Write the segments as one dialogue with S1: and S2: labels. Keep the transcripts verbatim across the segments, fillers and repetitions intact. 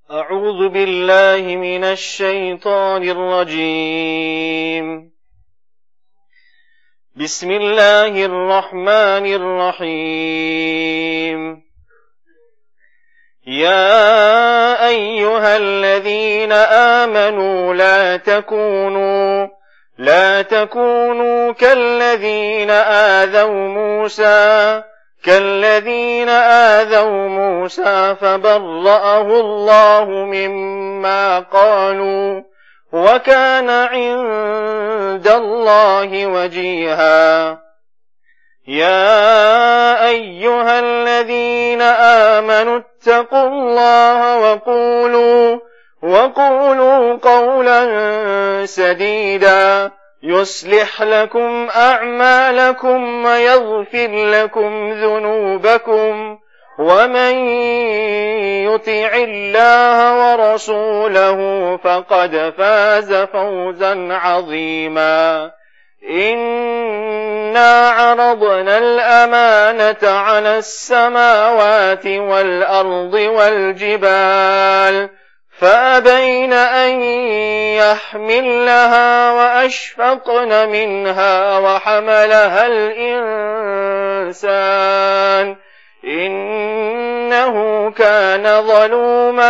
S1: أعوذ بالله من الشيطان الرجيم. بسم الله الرحمن الرحيم. يا أيها الذين آمنوا لا تكونوا لا تكونوا كالذين آذوا موسى كالذين آذوا موسى فبرأه الله مما قالوا وكان عند الله وجيها. يا أيها الذين آمنوا اتقوا الله وقولوا وقولوا قولا سديدا يصلح لكم أعمالكم ويغفر لكم ذنوبكم ومن يطع الله ورسوله فقد فاز فوزا عظيما. إنا عرضنا الأمانة على السماوات والأرض والجبال فأبين أن يحملنها وأشفقن منها وحملها الإنسان إنه كان ظلوما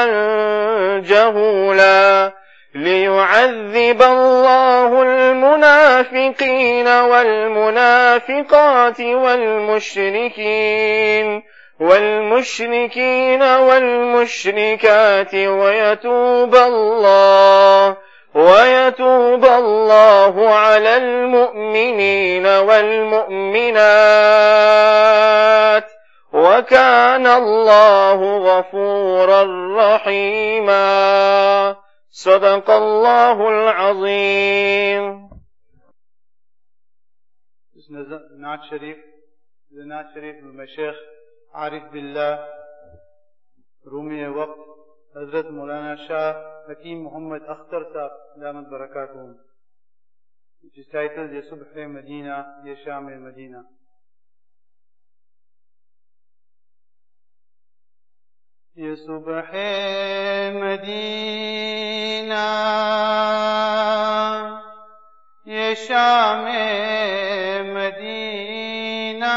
S1: جهولا. ليعذب الله المنافقين والمنافقات والمشركين والمشركين والمشركات ويتوب الله ويتوب الله على المؤمنين والمؤمنات وكان الله غفورا رحيما. صدق الله العظيم.
S2: نعت شریف نعت شریف المشیخ عارف باللہ رومی وقت حضرت مولانا شاہ حکیم محمد اختر صاحب دامت برکاتہم، which is titled یہ صبح مدینہ یہ شام مدینہ. یہ صبح مدینہ یہ شام مدینہ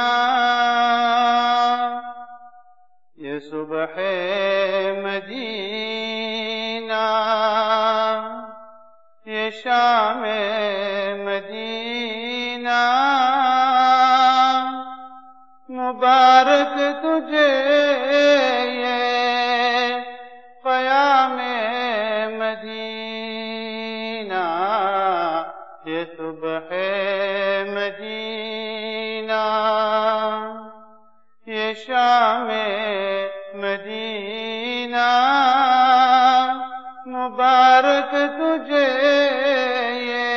S2: یہ صبح مدینہ یہ شام مدینہ مبارک تجھے یہ قیام مدینہ یہ صبح مدینہ یہ شام مدینہ مبارک تجھے یہ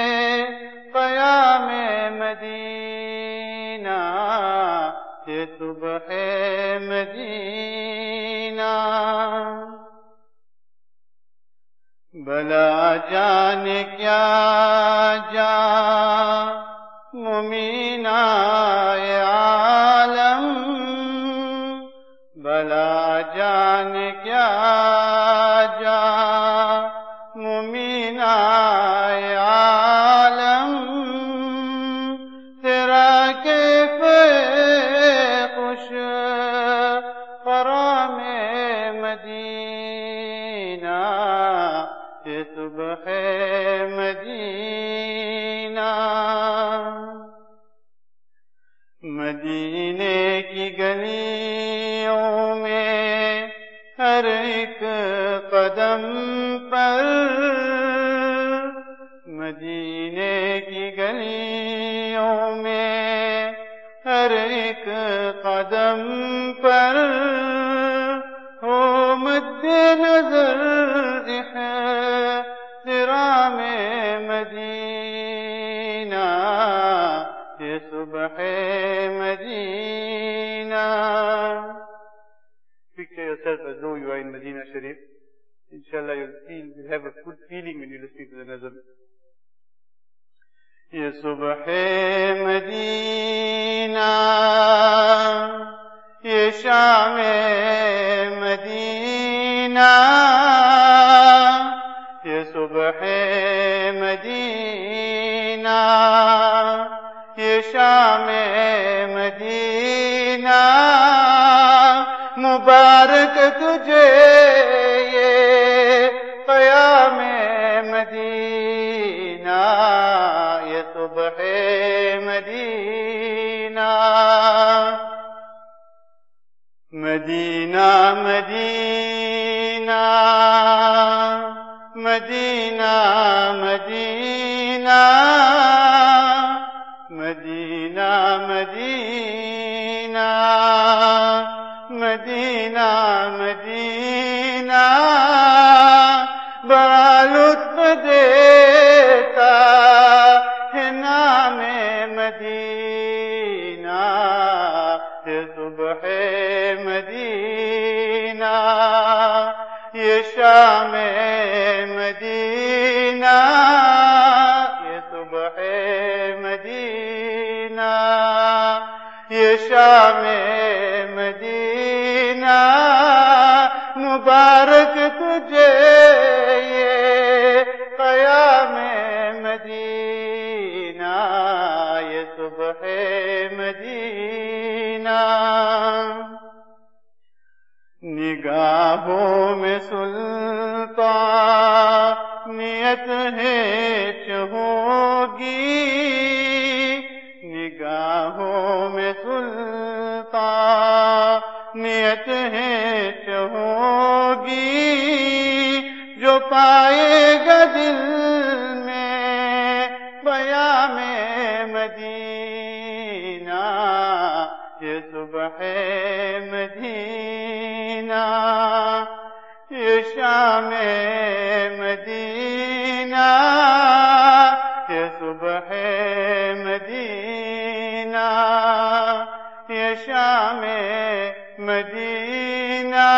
S2: قیام مدینہ یہ صبح مدینہ. بلا جانے کیا جا ممینہ عالم بلا جانے کیا جا ممینہ عالم تیرا کیف خوش خرام مدینہ یہ صبح مدینہ. مدینے کی گلیوں میں ہر ایک قدم پر مدینے کی گلیوں میں ہر ایک قدم پر ہو مد نظر احترام مدینہ یہ صبح مدینہ. Picture yourself as though you are in Medina Sharif. Inshallah you'll feel, you'll have a good feeling when you listen to the nazar. یہ صبح مدینہ یہ شام مدینہ مدینہ یہ صبح مدینہ یہ شام مدینہ مبارک تجھے یہ قیام مدینہ یہ صبح مدینہ مدینہ مدینہ مدینہ مدینہ مدینہ مدینہ مدینہ مدینہ بڑا لطف دیتا ہے نام مدینہ یہ صبح مدینہ یہ شام مدینہ یہ صبح مدینہ یہ شام مدینہ مبارک تجھے یہ قیام مدینہ یہ صبح مدینہ نگاہوں میں سلطانیت ہے ہوگی نگاہوں میں سلطانیت ہے ہوگی جو پائے گا دل میں پیام مدینہ یہ صبح مدینہ یہ شام مدینہ یہ صبح مدینہ یہ شام مدینہ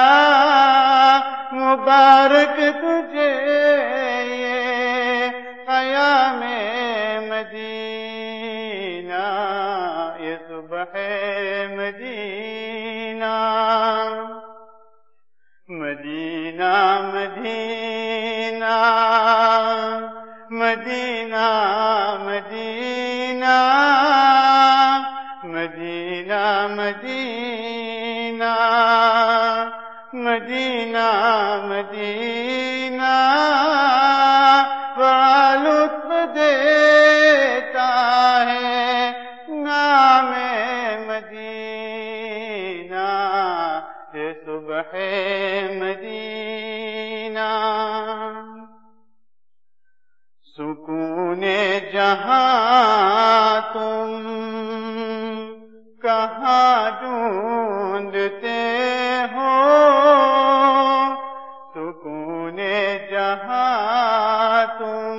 S2: مبارک تجھے یہ قیام مدینہ یہ صبح مدینہ مدینہ مدینہ مدینہ مدینہ مدینہ مدینہ مدینہ مدینہ بڑا لطف دیتا ہے نام مدینہ یہ صبح مدینہ سکون جہاں تم کہاں ڈھونڈتے ہو سکون جہاں تم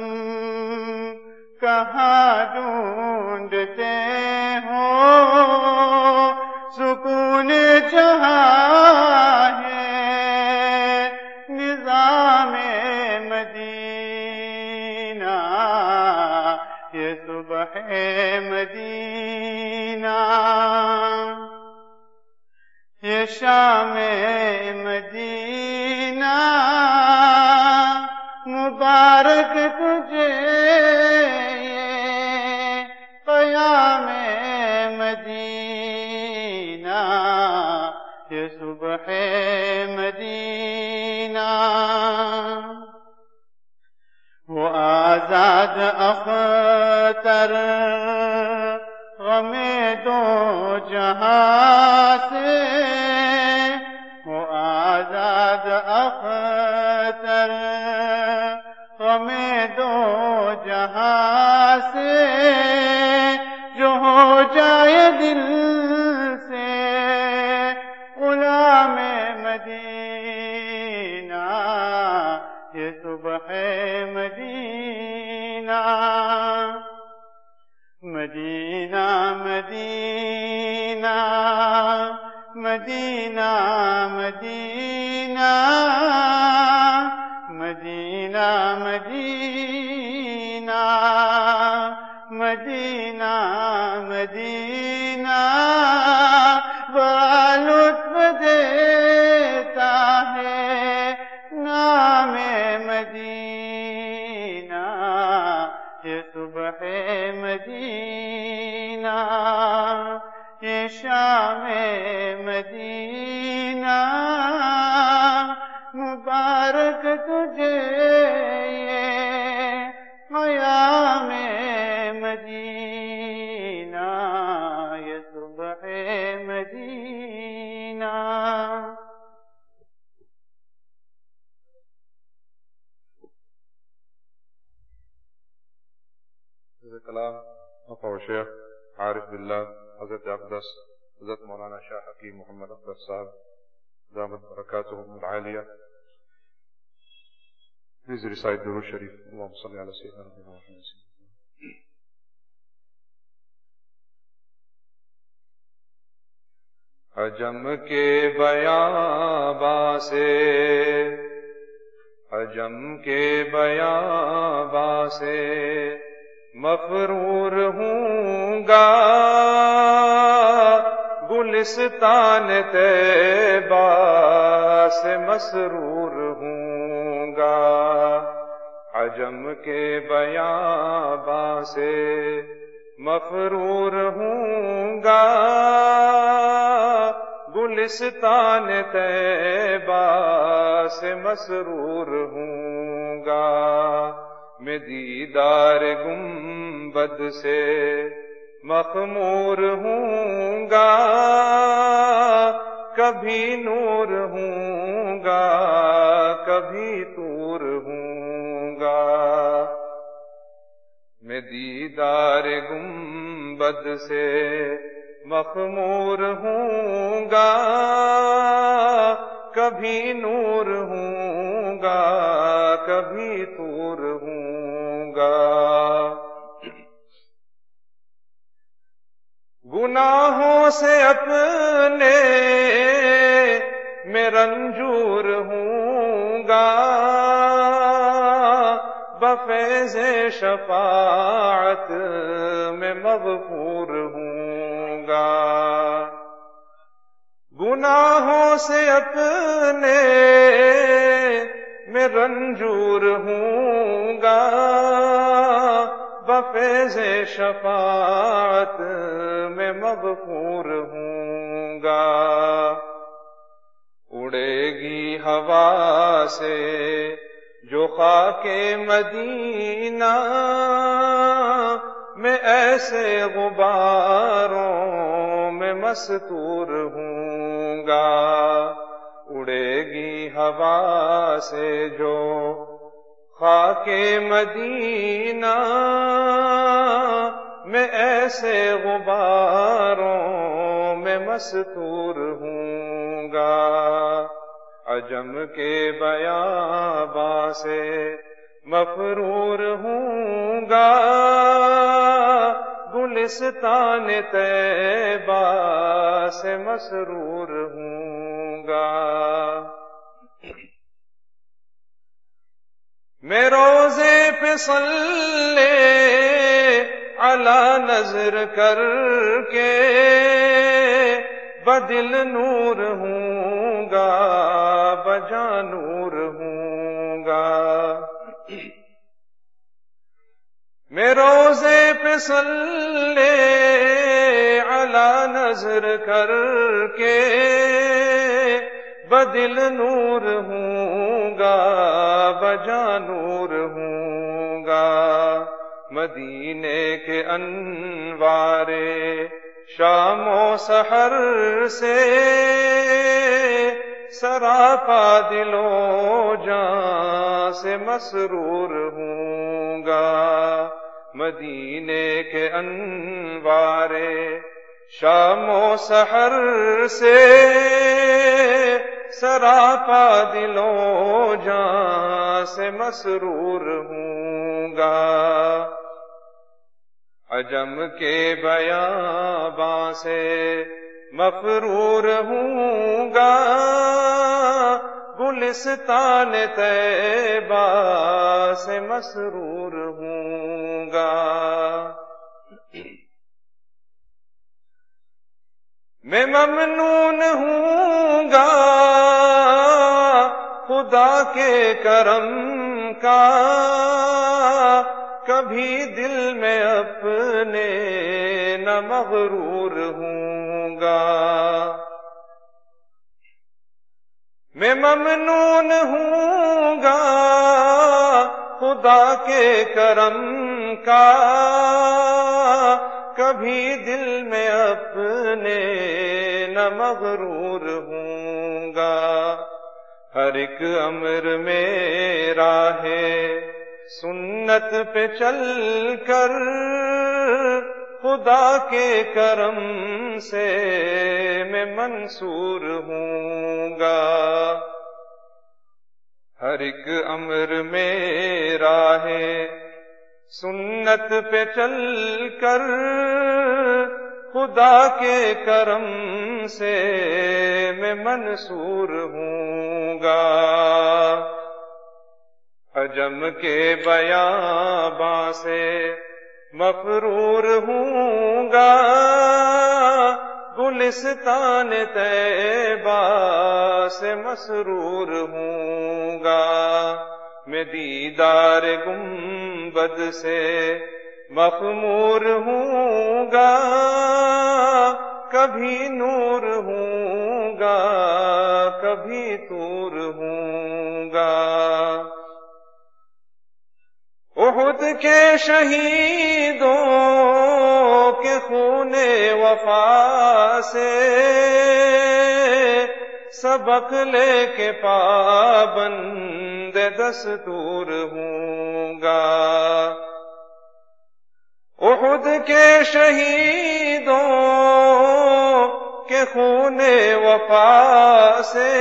S2: کہاں ڈھونڈتے ہو سکون جہاں ہے نظام مدینہ یہ صبح مدینہ یہ شام مدینہ مبارک تجھے یہ قیام مدینہ یہ صبح مدینہ وہ آزاد اختر غم دو جہاں سے وہ آزاد اختر غم دو جہاں سے جو ہو جائے دل سے غلام مدینہ یہ صبح مدینہ مدینہ مدینہ مدینہ مدینہ مدینہ مدینہ مدینہ مدینہ بڑا لطف دیتا ہے مدینہ یہ شام مدینہ مبارک تجھے یہ قیام مدینہ یہ صبح مدینہ.
S3: کلام آقا و شیخ عارف باللہ حضرت اقدس حضرت مولانا شاہ حکیم محمد اختر صاحب دامت برکاتہم العالیہ. Please recite the Durud Sharif. اللهم صل على سيدنا محمد. عجم کے بیاباں سے عجم کے بیاباں سے مغرور ہوں گا گلستان طیبہ سے مسرور ہوں گا. عجم کے بیاباں سے مغرور ہوں گا گلستان طیبہ سے مسرور ہوں گا. میں دیدار گنبد سے مخمور ہوں گا کبھی نور ہوں گا کبھی طور ہوں گا. میں دیدار گنبد سے مخمور ہوں گا کبھی نور ہوں گا کبھی طور ہوں گا. گناہوں سے اپنے میں رنجور ہوں گا بفیض شفاعت میں مغفور ہوں گا. گناہوں سے اپنے میں رنجور ہوں گا بفیض شفاعت میں مغفور ہوں گا. اڑے گی ہوا سے جو خاک مدینہ میں ایسے غباروں میں مستور ہوں گا. اڑے گی ہوا سے جو خاک مدینہ میں ایسے غباروں میں مستور ہوں گا. عجم کے بیاباں سے مغرور ہوں گا گلستان طیبہ سے مسرور ہوں گا. میں روزے پہ صلی علی نظر کر کے بدل نور ہوں گا بجا نور ہوں گا. میں روزے پہ صلی علی نظر کر کے بدل نور ہوں گا بجا نور ہوں گا. مدینے کے انوارے شام و سحر سے سراپا دل و جاں سے مسرور ہوں گا. مدینے کے انوارے شام و سحر سے سراپا دل و جاں سے مسرور ہوں گا. عجم کے بیاباں سے مغرور ہوں گا گلستان طیبہ سے مسرور ہوں گا. میں ممنون ہوں گا خدا کے کرم کا
S1: کبھی دل میں اپنے نہ مغرور ہوں گا. میں ممنون ہوں گا خدا کے کرم کا، کبھی دل میں اپنے نہ مغرور ہوں گا. ہر ایک امر میرا ہے سنت پہ چل کر، خدا کے کرم سے میں منصور ہوں گا. ہر ایک امر میرا ہے سنت پہ چل کر، خدا کے کرم سے میں منصور ہوں گا. عجم کے بیاباں سے مفرور ہوں گا، گلستان طیبہ سے مسرور ہوں گا. میں دیدار گنبد سے مخمور ہوں گا، کبھی نور ہوں گا کبھی طور ہوں گا. احد کے شہیدوں کے خون وفا سے سبق لے کے پابند دستور ہوں گا. احد کے شہیدوں کے خون وفا سے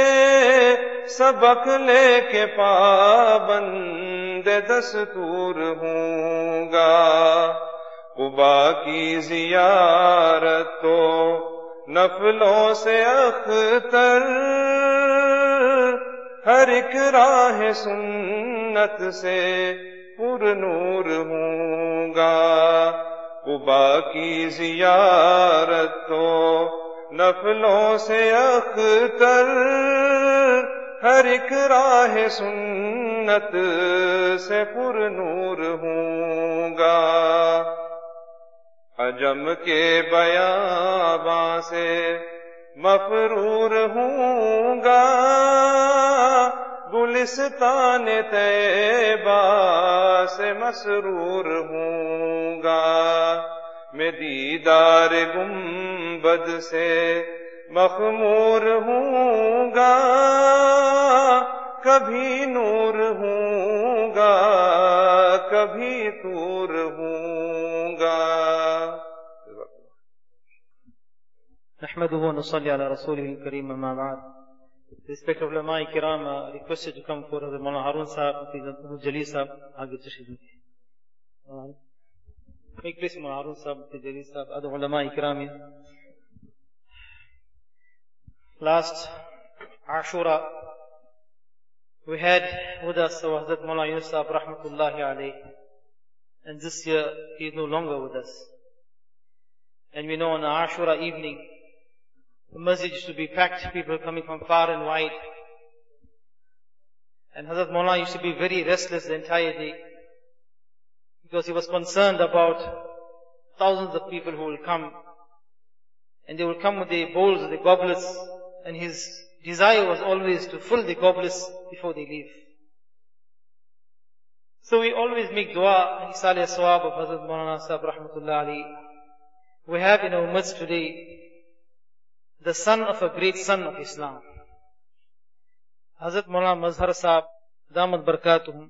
S1: سبق لے کے پابند دستور ہوں گا. قبا کی زیارت تو نفلوں سے اختر، ہر ایک راہ سنت سے پر نور ہوں گا. قبا کی زیارت تو نفلوں سے اختر، ہر ایک راہ سنت سے پر نور ہوں گا. عجم کے بیاباں سے مفرور ہوں گا، گلستان طیبہ سے مسرور ہوں گا. میں دیدار گنبد سے مخمور ہوں گا، کبھی نور ہوں گا کبھی طور ہوں گا.
S4: نحمده ونصلي على رسوله الكريم اما بعد. Respected ulama kiram, uh, requested to come forward. Maulana Harun Sahab, Abdul Jalil Sahab, aage tashreef laye. Make place Maulana Harun Sahab, Abdul Jalil Sahab, other ulama kiram. Last Ashura, we had with us Hazrat Maulana Yunus Sahab rahmatullahi alayhi, and this year he is no longer with us. And we know on Ashura evening, the masjid used to be packed, people coming from far and wide. And Hazrat Maulana used to be very restless the entire day, because he was concerned about thousands of people who will come. And they will come with their bowls, their goblets, and his desire was always to fill the goblets before they leave. So we always make dua and Isali Aswab of Hazrat Maulana Sahib rahmatullah alayhi. We have in our midst today the son of a great son of Islam. Hazrat Maulana Mazhar Sahib, Damat Barakatuhum,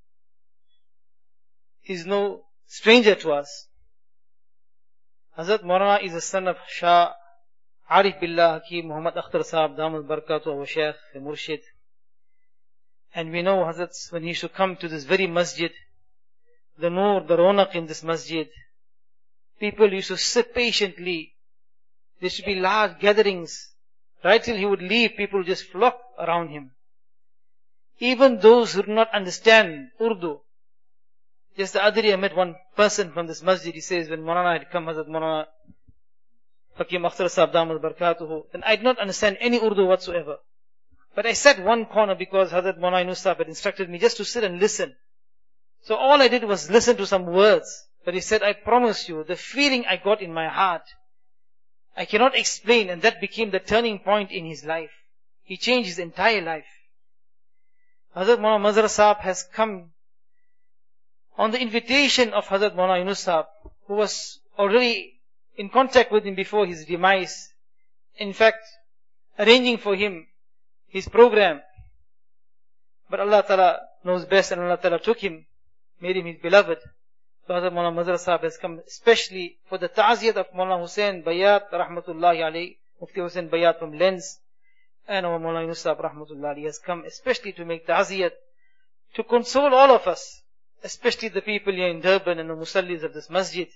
S4: is no stranger to us. Hazrat Maulana is the son of Shah Arif Billah Hakim Muhammad Akhtar Sahib, Damat Barakatuh, our Shaykh, the Murshid. And we know Hazrat, when he should come to this very masjid, the nur, the ronak in this masjid, people used to sit patiently. There should be large gatherings. Right till he would leave, people would just flock around him. Even those who did not understand Urdu. Just the other day I met one person from this masjid. He says, when Maulana had come, Hazrat Maulana Hakim Akhtar Sahib Damat Barakatuhu, then I did not understand any Urdu whatsoever. But I sat one corner because Hazrat Maulana Yunus Sahib had instructed me just to sit and listen. So all I did was listen to some words. But he said, I promise you, the feeling I got in my heart, I cannot explain, and that became the turning point in his life. He changed his entire life. Hazrat Maulana Mazhar Sahab has come on the invitation of Hazrat Maulana Yunus Sahab, who was already in contact with him before his demise. In fact, arranging for him his program. But Allah Ta'ala knows best, and Allah Ta'ala took him, made him his beloved. So Hazrat Maulana Mazhar Sahab has come especially for the ta'ziyat of Maulana Hussain Bayat Rahmatullahi Alayhi, Mufti Hussain Bayat from Lens, and our Maulana Yunus Sahab Rahmatullahi Alayhi has come especially to make ta'ziyat, to console all of us, especially the people here in Durban and the musallis of this masjid.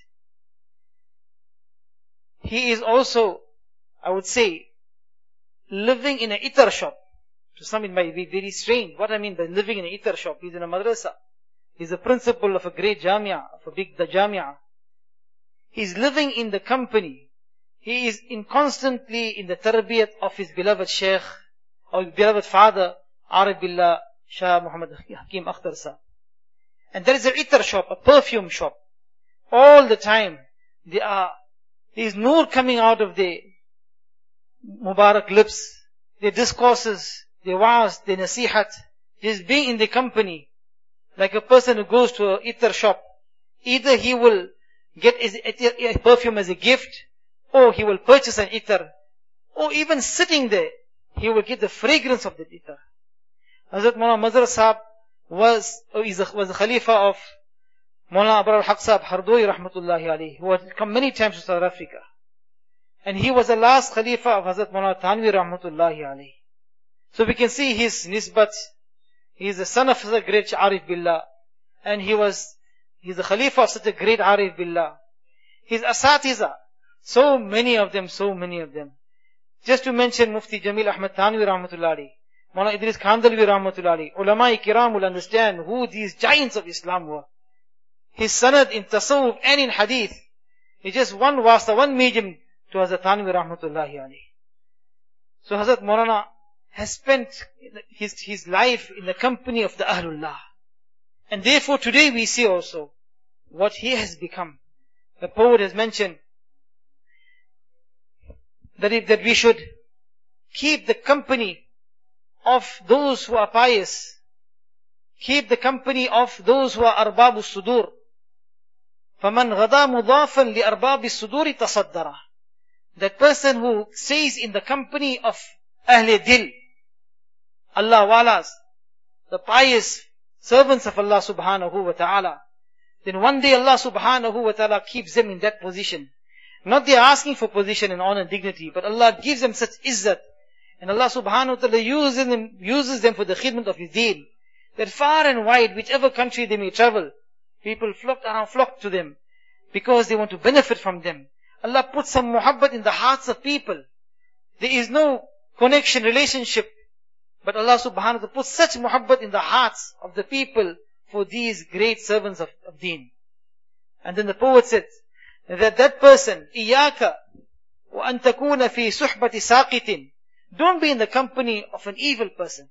S4: He is also, I would say, living in an itar shop. To some it might be very strange. What I mean by living in an itar shop, he's in a madrasa. He's a principal of a great jamia, of a big jamia. He's living in the company. He is in constantly in the tarbiyat of his beloved Sheikh, or beloved father, Arif Billah Shah Muhammad Hakim Akhtar Sahab. And there is an itar shop, a perfume shop. All the time, there are, there is noor coming out of their Mubarak lips, their discourses, their waaz, their nasihat, just being in the company. Like a person who goes to an itar shop, either he will get a perfume as a gift, or he will purchase an itar, or even sitting there, he will get the fragrance of the itar. Hazrat Maulana Mazhar Sahab was, was the Khalifa of Maulana Abrar al-Haq Sahab Hardoi Rahmatullahi Alayhi, who had come many times to South Africa. And he was the last Khalifa of Hazrat Maulana Thanvi Rahmatullahi Alayhi. So we can see his nisbat. He is the son of such a great Arif Billah. And he was, he is the Khalifa of such a great Arif Billah. His asatiza, so many of them, so many of them. Just to mention Mufti Jamil Ahmad Thanvi Rahmatullahi Alayhi, Maulana Idris Khandalvi Rahmatullahi Alayhi, Ulama-i Kiram will understand who these giants of Islam were. His sanad in tasawwuf and in hadith is just one wasta, one medium to Hazrat Thanvi Rahmatullahi Alayhi. So Hazrat Maulana has spent his, his life in the company of the Ahlullah. And therefore today we see also what he has become. The poet has mentioned that, it, that we should keep the company of those who are pious. Keep the company of those who are arbabu sudur. فَمَنْ غَدَى مُضَافًا لِأَرْبَابِ الصُّدُورِ تَصَدَّرَ. That person who stays in the company of Ahle Dil, Allah Walas, the pious servants of Allah subhanahu wa ta'ala, then one day Allah subhanahu wa ta'ala keeps them in that position. Not they are asking for position and honor and dignity, but Allah gives them such izzat. And Allah subhanahu wa ta'ala uses them, uses them for the khidmat of His deen. That far and wide, whichever country they may travel, people flock around, flock to them, because they want to benefit from them. Allah puts some muhabbat in the hearts of people. There is no connection, relationship, but Allah subhanahu wa ta'ala puts such muhabbat in the hearts of the people for these great servants of, of deen. And then the poet said that that person, إِيَّاكَ وَأَن تَكُونَ فِي صُحْبَةِ سَاقِطٍ. Don't be in the company of an evil person.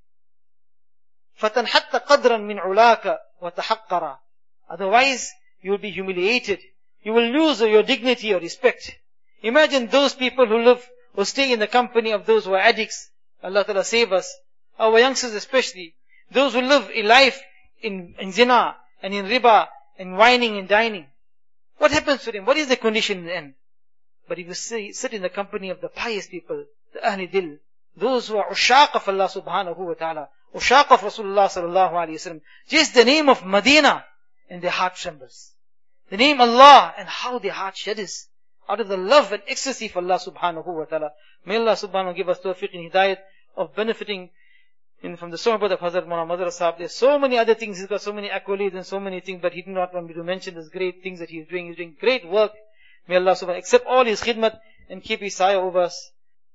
S4: فَتَنْحَتَّ قَدْرًا مِنْ عُلَاكَ وَتَحَقَّرًا. Otherwise, you will be humiliated. You will lose your dignity, your respect. Imagine those people who live, who stay in the company of those who are addicts. Allah Ta'ala save us. Our youngsters especially. Those who live a life in, in zina and in riba and whining and dining. What happens to them? What is the condition in the end? But if you say, sit in the company of the pious people, the Ahli Dil, those who are ushaq of Allah subhanahu wa ta'ala, ushaq of Rasulullah sallallahu alayhi wa sallam, just the name of Medina, and their heart trembles. The name Allah, and how their heart shudders out of the love and ecstasy for Allah subhanahu wa ta'ala. May Allah subhanahu wa ta'ala give us tawfiq and hidayat of benefiting in, from the sohbah of Hazrat Maulana Mazhar Sahab. There's so many other things, he's got so many accolades and so many things, but he did not want me to mention these great things that he's doing. He's doing great work. May Allah subhanahu wa ta'ala accept all his khidmat and keep his sayah over us.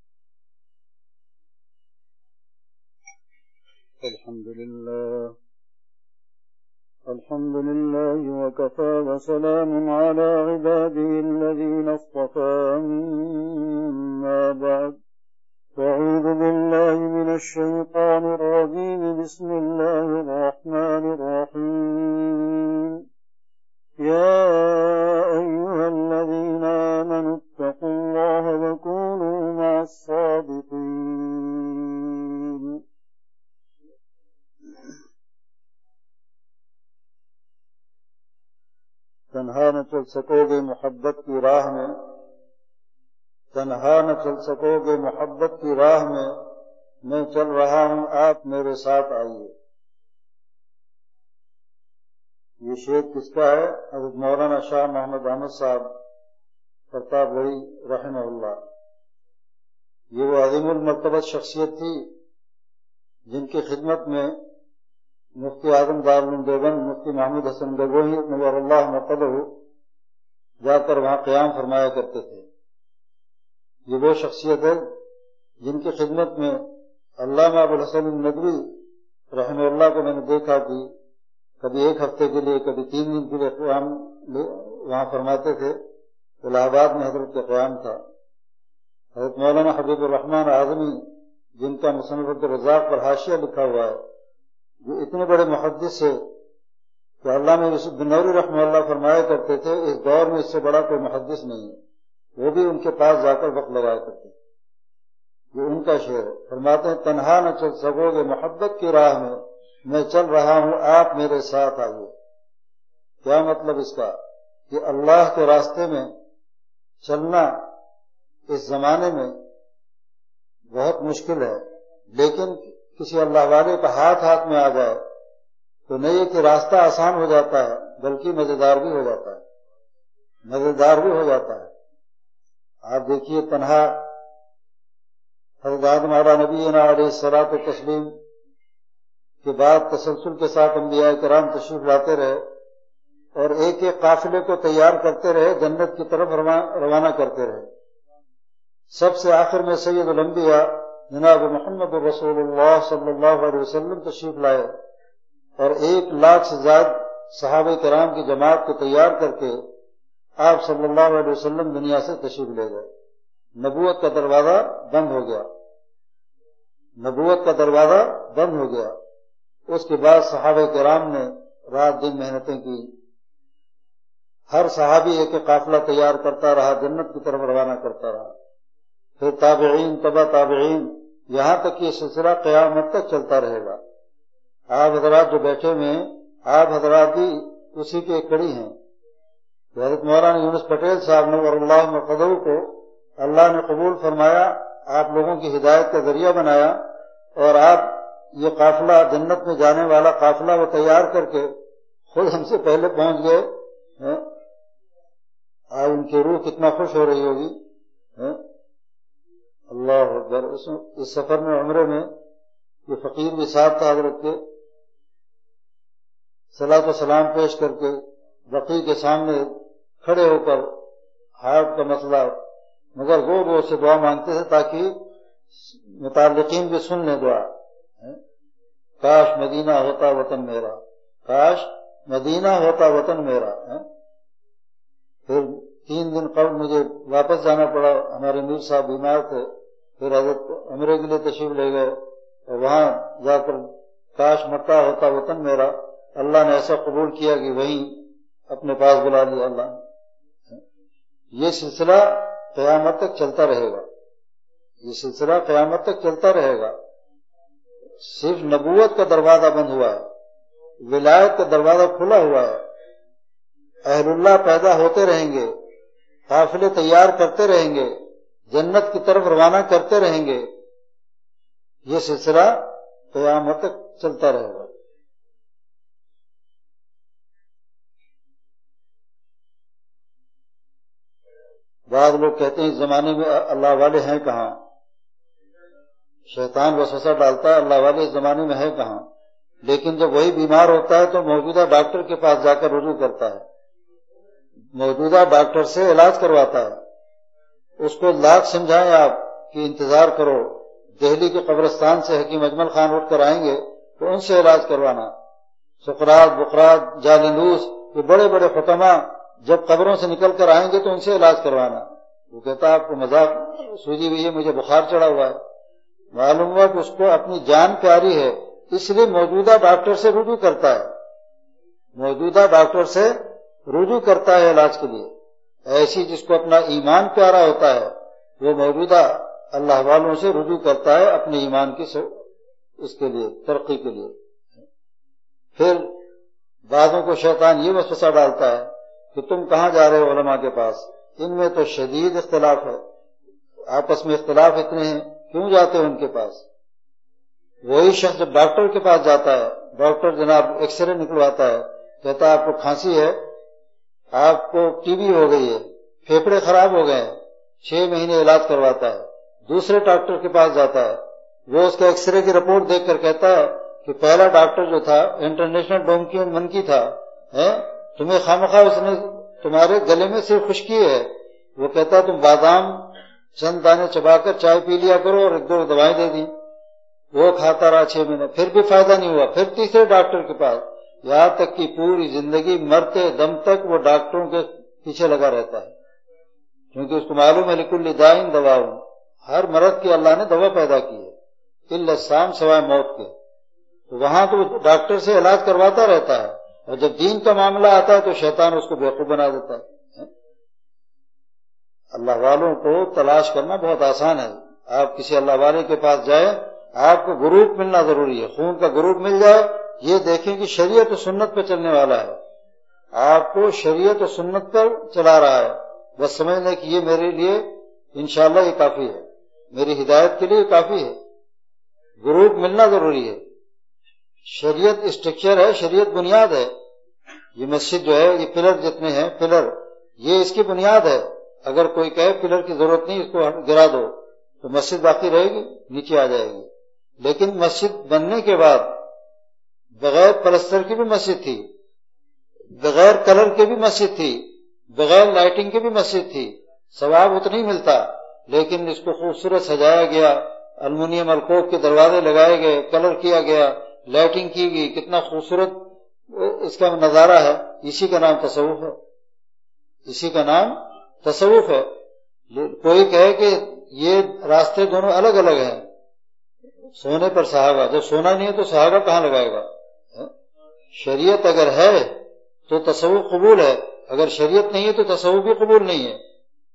S5: Alhamdulillah. الحمد لله وكفى وسلام على عباده الذين اصطفى مما بعد أعوذ بالله من الشيطان الرجيم بسم الله الرحمن الرحيم تنہا نہ چل سکو گے محبت کی راہ میں، تنہا نہ چل سکو گے محبت کی راہ میں، میں چل رہا ہوں آپ میرے ساتھ آئیے۔ یہ شعر کس کا ہے؟ حضرت مولانا شاہ محمد احمد صاحب پرتاپ گڑھی رحمہ اللہ۔ یہ وہ عظیم المرتبت شخصیت تھی جن کی خدمت میں مفتی اعظم دارالعلوم دیوبند مفتی محمود حسن گگوہی نور اللہ مرتبہ جا کر وہاں قیام فرمایا کرتے تھے۔ یہ وہ شخصیت ہے جن کی خدمت میں علامہ ابوالحسن الندوی رحمہ اللہ کو میں نے دیکھا کہ کبھی ایک ہفتے کے لیے کبھی تین دن کے لیے قیام وہاں فرماتے تھے۔ الہ آباد میں حضرت کا قیام تھا۔ حضرت مولانا حبیب الرحمن اعظمی جن کا مصنف عبدالرزاق پر حاشیہ لکھا ہوا ہے، جو اتنے بڑے محدث ہے کہ علامہ یوسف بن نوری رحمہ اللہ فرمایا کرتے تھے اس دور میں اس سے بڑا کوئی محدث نہیں ہے، وہ بھی ان کے پاس جا کر وقت لگایا کرتے تھے۔ یہ ان کا شعر ہے، فرماتے ہیں تنہا نہ چل سکو گے محبت کی راہ میں، میں چل رہا ہوں آپ میرے ساتھ آئیے۔ کیا مطلب اس کا؟ کہ اللہ کے راستے میں چلنا اس زمانے میں بہت مشکل ہے، لیکن کسی اللہ والے کا ہاتھ ہاتھ میں آ جائے تو نہیں یہ کہ راستہ آسان ہو جاتا ہے بلکہ مزیدار بھی ہو جاتا ہے، مزیدار بھی ہو جاتا ہے۔ آپ دیکھیے تنہا حضرت آدم علیہ نبینا علیہ الصلوۃ والتسلیم کے بعد تسلسل کے ساتھ انبیاء کرام تشریف لاتے رہے اور ایک ایک قافلے کو تیار کرتے رہے، جنت کی طرف روانہ کرتے رہے۔ سب سے آخر میں سید الانبیاء جناب محمد رسول اللہ صلی اللہ علیہ وسلم تشریف لائے اور ایک لاکھ سے زائد صحابہ کرام کی جماعت کو تیار کر کے آپ صلی اللہ علیہ وسلم دنیا سے تشریف لے گئے۔ نبوت کا دروازہ بند ہو گیا، نبوت کا دروازہ بند ہو گیا۔ اس کے بعد صحابہ کرام نے رات دن محنتیں کی، ہر صحابی ایک ایک قافلہ تیار کرتا رہا، جنت کی طرف روانہ کرتا رہا۔ پھر تابعین، تبع تابعین، یہاں تک یہ سلسلہ قیامت تک چلتا رہے گا۔ آپ حضرات جو بیٹھے ہوئے ہیں، آپ حضرات بھی اسی کے کڑی ہیں۔ حضرت مولانا یونس پٹیل صاحب نور اللہ مرقدہ کو اللہ نے قبول فرمایا، آپ لوگوں کی ہدایت کا ذریعہ بنایا، اور آپ یہ قافلہ جنت میں جانے والا قافلہ وہ تیار کر کے خود ہم سے پہلے پہنچ گئے۔ آپ ان کی روح کتنا خوش ہو رہی ہوگی۔ اللہ اکبر۔ اس سفر میں عمرے میں یہ فقیر بھی ساتھ تھا حضرت کے، صلاۃ و سلام پیش کر کے بقی کے سامنے کھڑے ہو کر ہارٹ کا مسئلہ، مگر وہ وہ سے دعا مانگتے تھے تاکہ متعلقین بھی سن لیں دعا۔ کاش مدینہ ہوتا وطن میرا، کاش مدینہ ہوتا وطن میرا۔ پھر تین دن قبل مجھے واپس جانا پڑا، ہمارے میر صاحب بیمار تھے، پھر حضرت عمرے کے لیے تشریف لے گئے اور وہاں جا کر کاش مکہ ہوتا وطن میرا، اللہ نے ایسا قبول کیا کہ وہیں اپنے پاس بلا لیا اللہ نے۔ یہ سلسلہ قیامت تک چلتا رہے گا، یہ سلسلہ قیامت تک چلتا رہے گا۔ صرف نبوت کا دروازہ بند ہوا ہے، ولایت کا دروازہ کھلا ہوا ہے۔ اہل اللہ پیدا ہوتے رہیں گے، قافلے تیار کرتے رہیں گے، جنت کی طرف روانہ کرتے رہیں گے، یہ سلسلہ قیامت تک چلتا رہے گا۔ بعض لوگ کہتے ہیں اس زمانے میں اللہ والے ہیں کہاں؟ شیطان وسوسہ ڈالتا ہے اللہ والے اس زمانے میں ہے کہاں، لیکن جب وہی بیمار ہوتا ہے تو موجودہ ڈاکٹر کے پاس جا کر رجوع کرتا ہے، موجودہ ڈاکٹر سے علاج کرواتا ہے۔ اس کو لاکھ سمجھائیں آپ کہ انتظار کرو، دہلی کے قبرستان سے حکیم اجمل خان اٹھ کر آئیں گے تو ان سے علاج کروانا۔ سقراط، بقراط، جالندوس، یہ بڑے بڑے حکماء جب قبروں سے نکل کر آئیں گے تو ان سے علاج کروانا۔ وہ کہتا ہے آپ کو مذاق سوجی ہوئی ہے، مجھے بخار چڑھا ہوا ہے۔ معلوم ہوا کہ اس کو اپنی جان پیاری ہے، اس لیے موجودہ ڈاکٹر سے رجوع کرتا ہے، موجودہ ڈاکٹر سے رجوع کرتا ہے علاج کے لیے۔ ایسی جس کو اپنا ایمان پیارا ہوتا ہے وہ موجودہ اللہ والوں سے رجوع کرتا ہے اپنے ایمان کی اس کے لیے ترقی کے لیے۔ پھر بعضوں کو شیطان یہ وسوسہ ڈالتا ہے کہ تم کہاں جا رہے ہو علماء کے پاس، ان میں تو شدید اختلاف ہے، آپس میں اختلاف اتنے ہیں، کیوں جاتے ہو ان کے پاس؟ وہی شخص جب ڈاکٹر کے پاس جاتا ہے، ڈاکٹر جناب ایکس رے نکلواتا ہے، کہتا ہے آپ کو کھانسی ہے، آپ کو ٹی بی ہو گئی ہے، پھیپھڑے خراب ہو گئے ہیں، چھ مہینے علاج کرواتا ہے۔ دوسرے ڈاکٹر کے پاس جاتا ہے، وہ اس کا ایکس رے کی رپورٹ دیکھ کر کہتا ہے کہ پہلا ڈاکٹر جو تھا انٹرنیشنل ڈونکی اینڈ منکی تھا، تمہیں خواہ اس نے تمہارے گلے میں صرف خشکی ہے، وہ کہتا ہے تم بادام چند دانے چبا کر چائے پی لیا کرو اور ایک دو دوائیں دے دی، وہ کھاتا رہا چھ مہینے، پھر بھی فائدہ نہیں ہوا، پھر تیسرے ڈاکٹر کے پاس، یہاں تک کہ پوری زندگی مرتے دم تک وہ ڈاکٹروں کے پیچھے لگا رہتا ہے، کیونکہ اس کو معلوم ہے لکل دائن دواؤں، ہر مرض کی اللہ نے دوا پیدا کی ہے، الا السام سوائے موت کے۔ تو وہاں تو ڈاکٹر سے علاج کرواتا رہتا ہے، اور جب دین کا معاملہ آتا ہے تو شیطان اس کو بیوقوف بنا دیتا ہے۔ اللہ والوں کو تلاش کرنا بہت آسان ہے، آپ کسی اللہ والے کے پاس جائیں، آپ کو گروپ ملنا ضروری ہے، خون کا گروپ مل جائے، یہ دیکھیں کہ شریعت و سنت پہ چلنے والا ہے، آپ کو شریعت و سنت پر چلا رہا ہے، بس سمجھ لیں کہ یہ میرے لیے انشاءاللہ یہ کافی ہے، میری ہدایت کے لیے کافی ہے۔ گروپ ملنا ضروری ہے، شریعت اسٹرکچر ہے، شریعت بنیاد ہے، یہ مسجد جو ہے یہ پلر جتنے ہیں، پلر یہ اس کی بنیاد ہے، اگر کوئی کہے پلر کی ضرورت نہیں اس کو گرا دو تو مسجد باقی رہے گی، نیچے آ جائے گی۔ لیکن مسجد بننے کے بعد بغیر پلستر کی بھی مسجد تھی، بغیر کلر کی بھی مسجد تھی، بغیر لائٹنگ کی بھی مسجد تھی، ثواب اتنا ہی ملتا، لیکن اس کو خوبصورت سجایا گیا، المونیم الکوب کے دروازے لگائے گئے، کلر کیا گیا، لائٹنگ کی گئی، کتنا خوبصورت اس کا نظارہ ہے، اسی کا نام تصوف ہے، اسی کا نام تصوف ہے۔ کوئی کہے کہ یہ راستے دونوں الگ الگ ہیں، سونے پر سہاگا، جب سونا نہیں ہے تو سہاگا کہاں لگائے گا؟ شریعت اگر ہے تو تصوف قبول ہے، اگر شریعت نہیں ہے تو تصوف بھی قبول نہیں ہے۔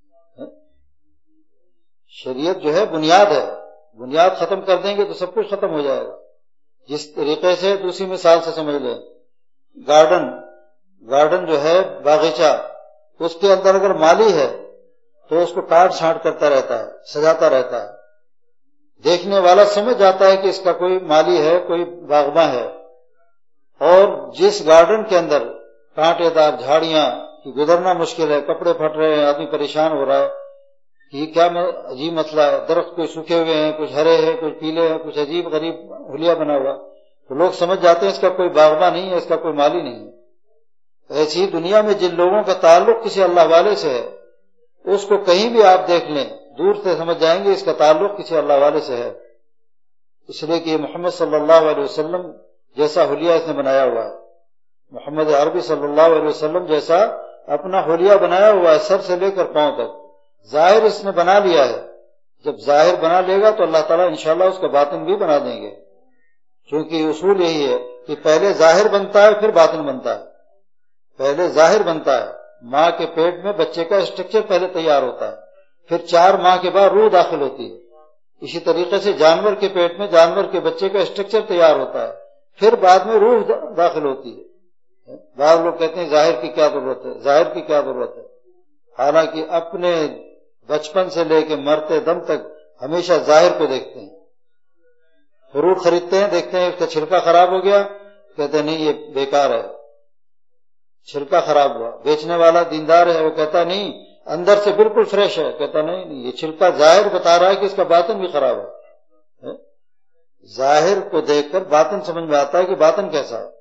S5: شریعت جو ہے بنیاد ہے، بنیاد ختم کر دیں گے تو سب کچھ ختم ہو جائے گا۔ جس طریقے سے دوسری مثال سے سمجھ لیں، گارڈن گارڈن جو ہے باغیچہ، اس کے اندر اگر مالی ہے تو اس کو کاٹ چھانٹ کرتا رہتا ہے، سجاتا رہتا ہے، دیکھنے والا سمجھ جاتا ہے کہ اس کا کوئی مالی ہے، کوئی باغباں ہے۔ اور جس گارڈن کے اندر کانٹے دار جھاڑیاں کی گزرنا مشکل ہے، کپڑے پھٹ رہے ہیں، آدمی پریشان ہو رہا ہے، یہ کیا عجیب مسئلہ ہے، درخت کوئی سوکھے ہوئے ہیں، کچھ ہرے ہیں، کچھ پیلے ہیں، کچھ عجیب غریب حلیہ بنا ہوا، تو لوگ سمجھ جاتے ہیں اس کا کوئی باغباں نہیں ہے، اس کا کوئی مالی نہیں ہے۔ ایسی دنیا میں جن لوگوں کا تعلق کسی اللہ والے سے ہے، اس کو کہیں بھی آپ دیکھ لیں دور سے سمجھ جائیں گے اس کا تعلق کسی اللہ والے سے ہے، اس لیے کہ محمد صلی اللہ علیہ وسلم جیسا حلیہ اس نے بنایا ہوا ہے، محمد عربی صلی اللہ علیہ وسلم جیسا اپنا حلیہ بنایا ہوا ہے، سر سے لے کر پاؤں تک، ظاہر اس نے بنا لیا ہے، جب ظاہر بنا لے گا تو اللہ تعالیٰ انشاءاللہ اس کا باطن بھی بنا دیں گے، کیونکہ اصول یہی ہے کہ پہلے ظاہر بنتا ہے پھر باطن بنتا ہے، پہلے ظاہر بنتا ہے، ماں کے پیٹ میں بچے کا اسٹرکچر پہلے تیار ہوتا ہے، پھر چار ماہ کے بعد روح داخل ہوتی ہے، اسی طریقے سے جانور کے پیٹ میں جانور کے بچے کا اسٹرکچر تیار ہوتا ہے، پھر بعد میں روح داخل ہوتی ہے۔ بعض لوگ کہتے ہیں ظاہر کی کیا ضرورت ہے، ظاہر کی کیا ضرورت ہے، حالانکہ اپنے بچپن سے لے کے مرتے دم تک ہمیشہ ظاہر کو دیکھتے ہیں۔ فروٹ خریدتے ہیں، دیکھتے ہیں اس کا چھلکا خراب ہو گیا، کہتے ہیں نہیں یہ بیکار ہے، چھلکا خراب ہوا، بیچنے والا دیندار ہے، وہ کہتا نہیں اندر سے بالکل فریش ہے، کہتا نہیں نہیں یہ چھلکا ظاہر بتا رہا ہے کہ اس کا باطن بھی خراب ہے۔ ظاہر کو دیکھ کر باطن سمجھ میں آتا ہے کہ باطن کیسا ہے،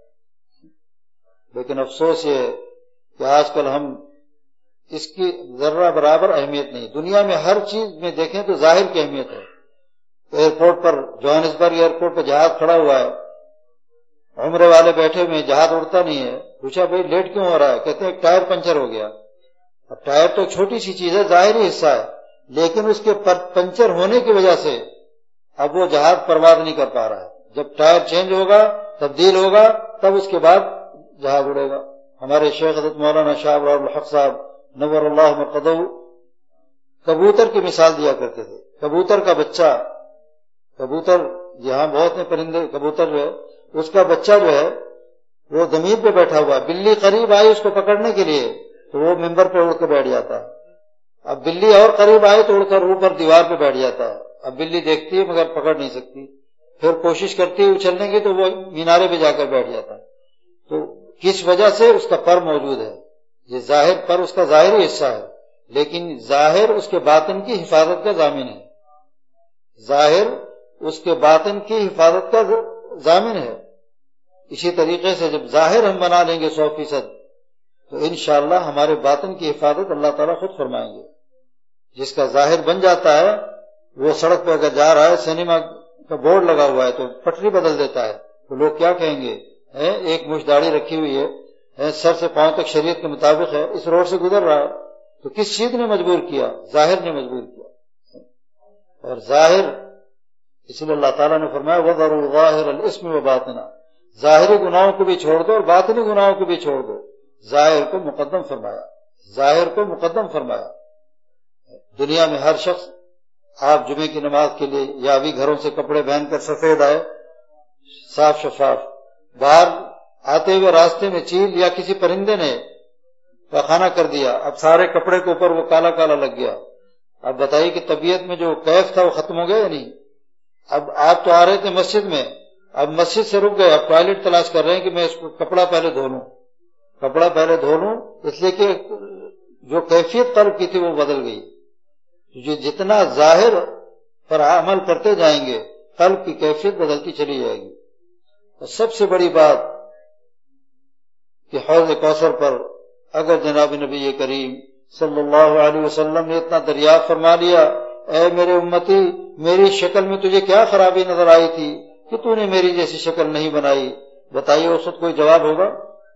S5: لیکن افسوس یہ کہ آج کل ہم اس کی ذرہ برابر اہمیت نہیں، دنیا میں ہر چیز میں دیکھیں تو ظاہر کی اہمیت ہے۔ ایئرپورٹ پر جوہانسبرگ ایئرپورٹ پہ جہاز کھڑا ہوا ہے، عمرے والے بیٹھے ہوئے، جہاز اڑتا نہیں ہے، پوچھا بھائی لیٹ کیوں ہو رہا ہے، کہتے ہیں ایک ٹائر پنچر ہو گیا۔ اب ٹائر تو چھوٹی سی چیز ہے، ظاہری حصہ ہے، لیکن اس کے پنچر ہونے کی وجہ سے اب وہ جہاز پرواز نہیں کر پا رہا ہے، جب ٹائر چینج ہوگا، تبدیل ہوگا، تب اس کے بعد جہاز اڑے گا۔ ہمارے شیخ حضرت مولانا شاہ ابراہیم الحق صاحب نور اللہ مرقدہ کبوتر کی مثال دیا کرتے تھے، کبوتر کا بچہ، کبوتر یہاں بہت ہیں پرندے، کبوتر جو ہے اس کا بچہ جو ہے وہ زمین پہ بیٹھا ہوا ہے، بلی قریب آئی اس کو پکڑنے کے لیے، تو وہ ممبر پہ اڑ کے بیٹھ جاتا ہے. اب بلی اور قریب آئے تو اڑ کر اوپر دیوار پہ بیٹھ جاتا ہے. اب بلی دیکھتی ہے مگر پکڑ نہیں سکتی، پھر کوشش کرتی ہے اچھلنے کی تو وہ مینارے پہ جا کر بیٹھ جاتا ہے. تو کس وجہ سے؟ اس کا پر موجود ہے. یہ ظاہر پر اس کا ظاہری حصہ ہے، لیکن ظاہر اس کے باطن کی حفاظت کا ضامن ہے. ظاہر اس کے باطن کی حفاظت کا ضامن ہے. اسی طریقے سے جب ظاہر ہم بنا لیں گے سو فیصد تو انشاءاللہ ہمارے باطن کی حفاظت اللہ تعالیٰ خود فرمائیں گے. جس کا ظاہر بن جاتا ہے وہ سڑک پہ اگر جا رہا ہے، سینما کا بورڈ لگا ہوا ہے تو پٹری بدل دیتا ہے تو لوگ کیا کہیں گے؟ ایک مچھ داڑھی رکھی ہوئی ہے، سر سے پاؤں تک شریعت کے مطابق ہے، اس روڈ سے گزر رہا ہے، تو کس چیز نے مجبور کیا؟ ظاہر نے مجبور کیا. اور ظاہر اس لیے اللہ تعالیٰ نے فرمایا وَذَرُوا ظَاهِرَ الْإِثْمِ وَبَاطِنَهُ، ظاہری گناہوں کو بھی چھوڑ دو اور باطنی گناہوں کو بھی چھوڑ دو. ظاہر کو مقدم فرمایا، ظاہر کو مقدم فرمایا. دنیا میں ہر شخص، آپ جمعے کی نماز کے لیے یا ابھی گھروں سے کپڑے پہن کر سفید آئے، صاف شفاف، باہر آتے ہوئے راستے میں چیل یا کسی پرندے نے پخانہ کر دیا، اب سارے کپڑے کے اوپر وہ کالا کالا لگ گیا. اب بتائیے کہ طبیعت میں جو کیف تھا وہ ختم ہو گیا یا نہیں؟ اب آپ تو آ رہے تھے مسجد میں، اب مسجد سے رک گئے، اب ٹوائلٹ تلاش کر رہے ہیں کہ میں اس کو کپڑا پہلے دھو لوں، کپڑا پہلے دھو لوں، اس لیے کہ جو کیفیت قلب کی تھی وہ بدل گئی. جو جتنا ظاہر پر عمل کرتے جائیں گے قلب کی کیفیت بدلتی چلی جائے گی. اور سب سے بڑی بات کہ حوض کوثر پر اگر جناب نبی کریم صلی اللہ علیہ وسلم نے اتنا دریافت فرما لیا، اے میرے امتی میری شکل میں تجھے کیا خرابی نظر آئی تھی کہ تو نے میری جیسی شکل نہیں بنائی، بتائیے اس وقت کوئی جواب ہوگا؟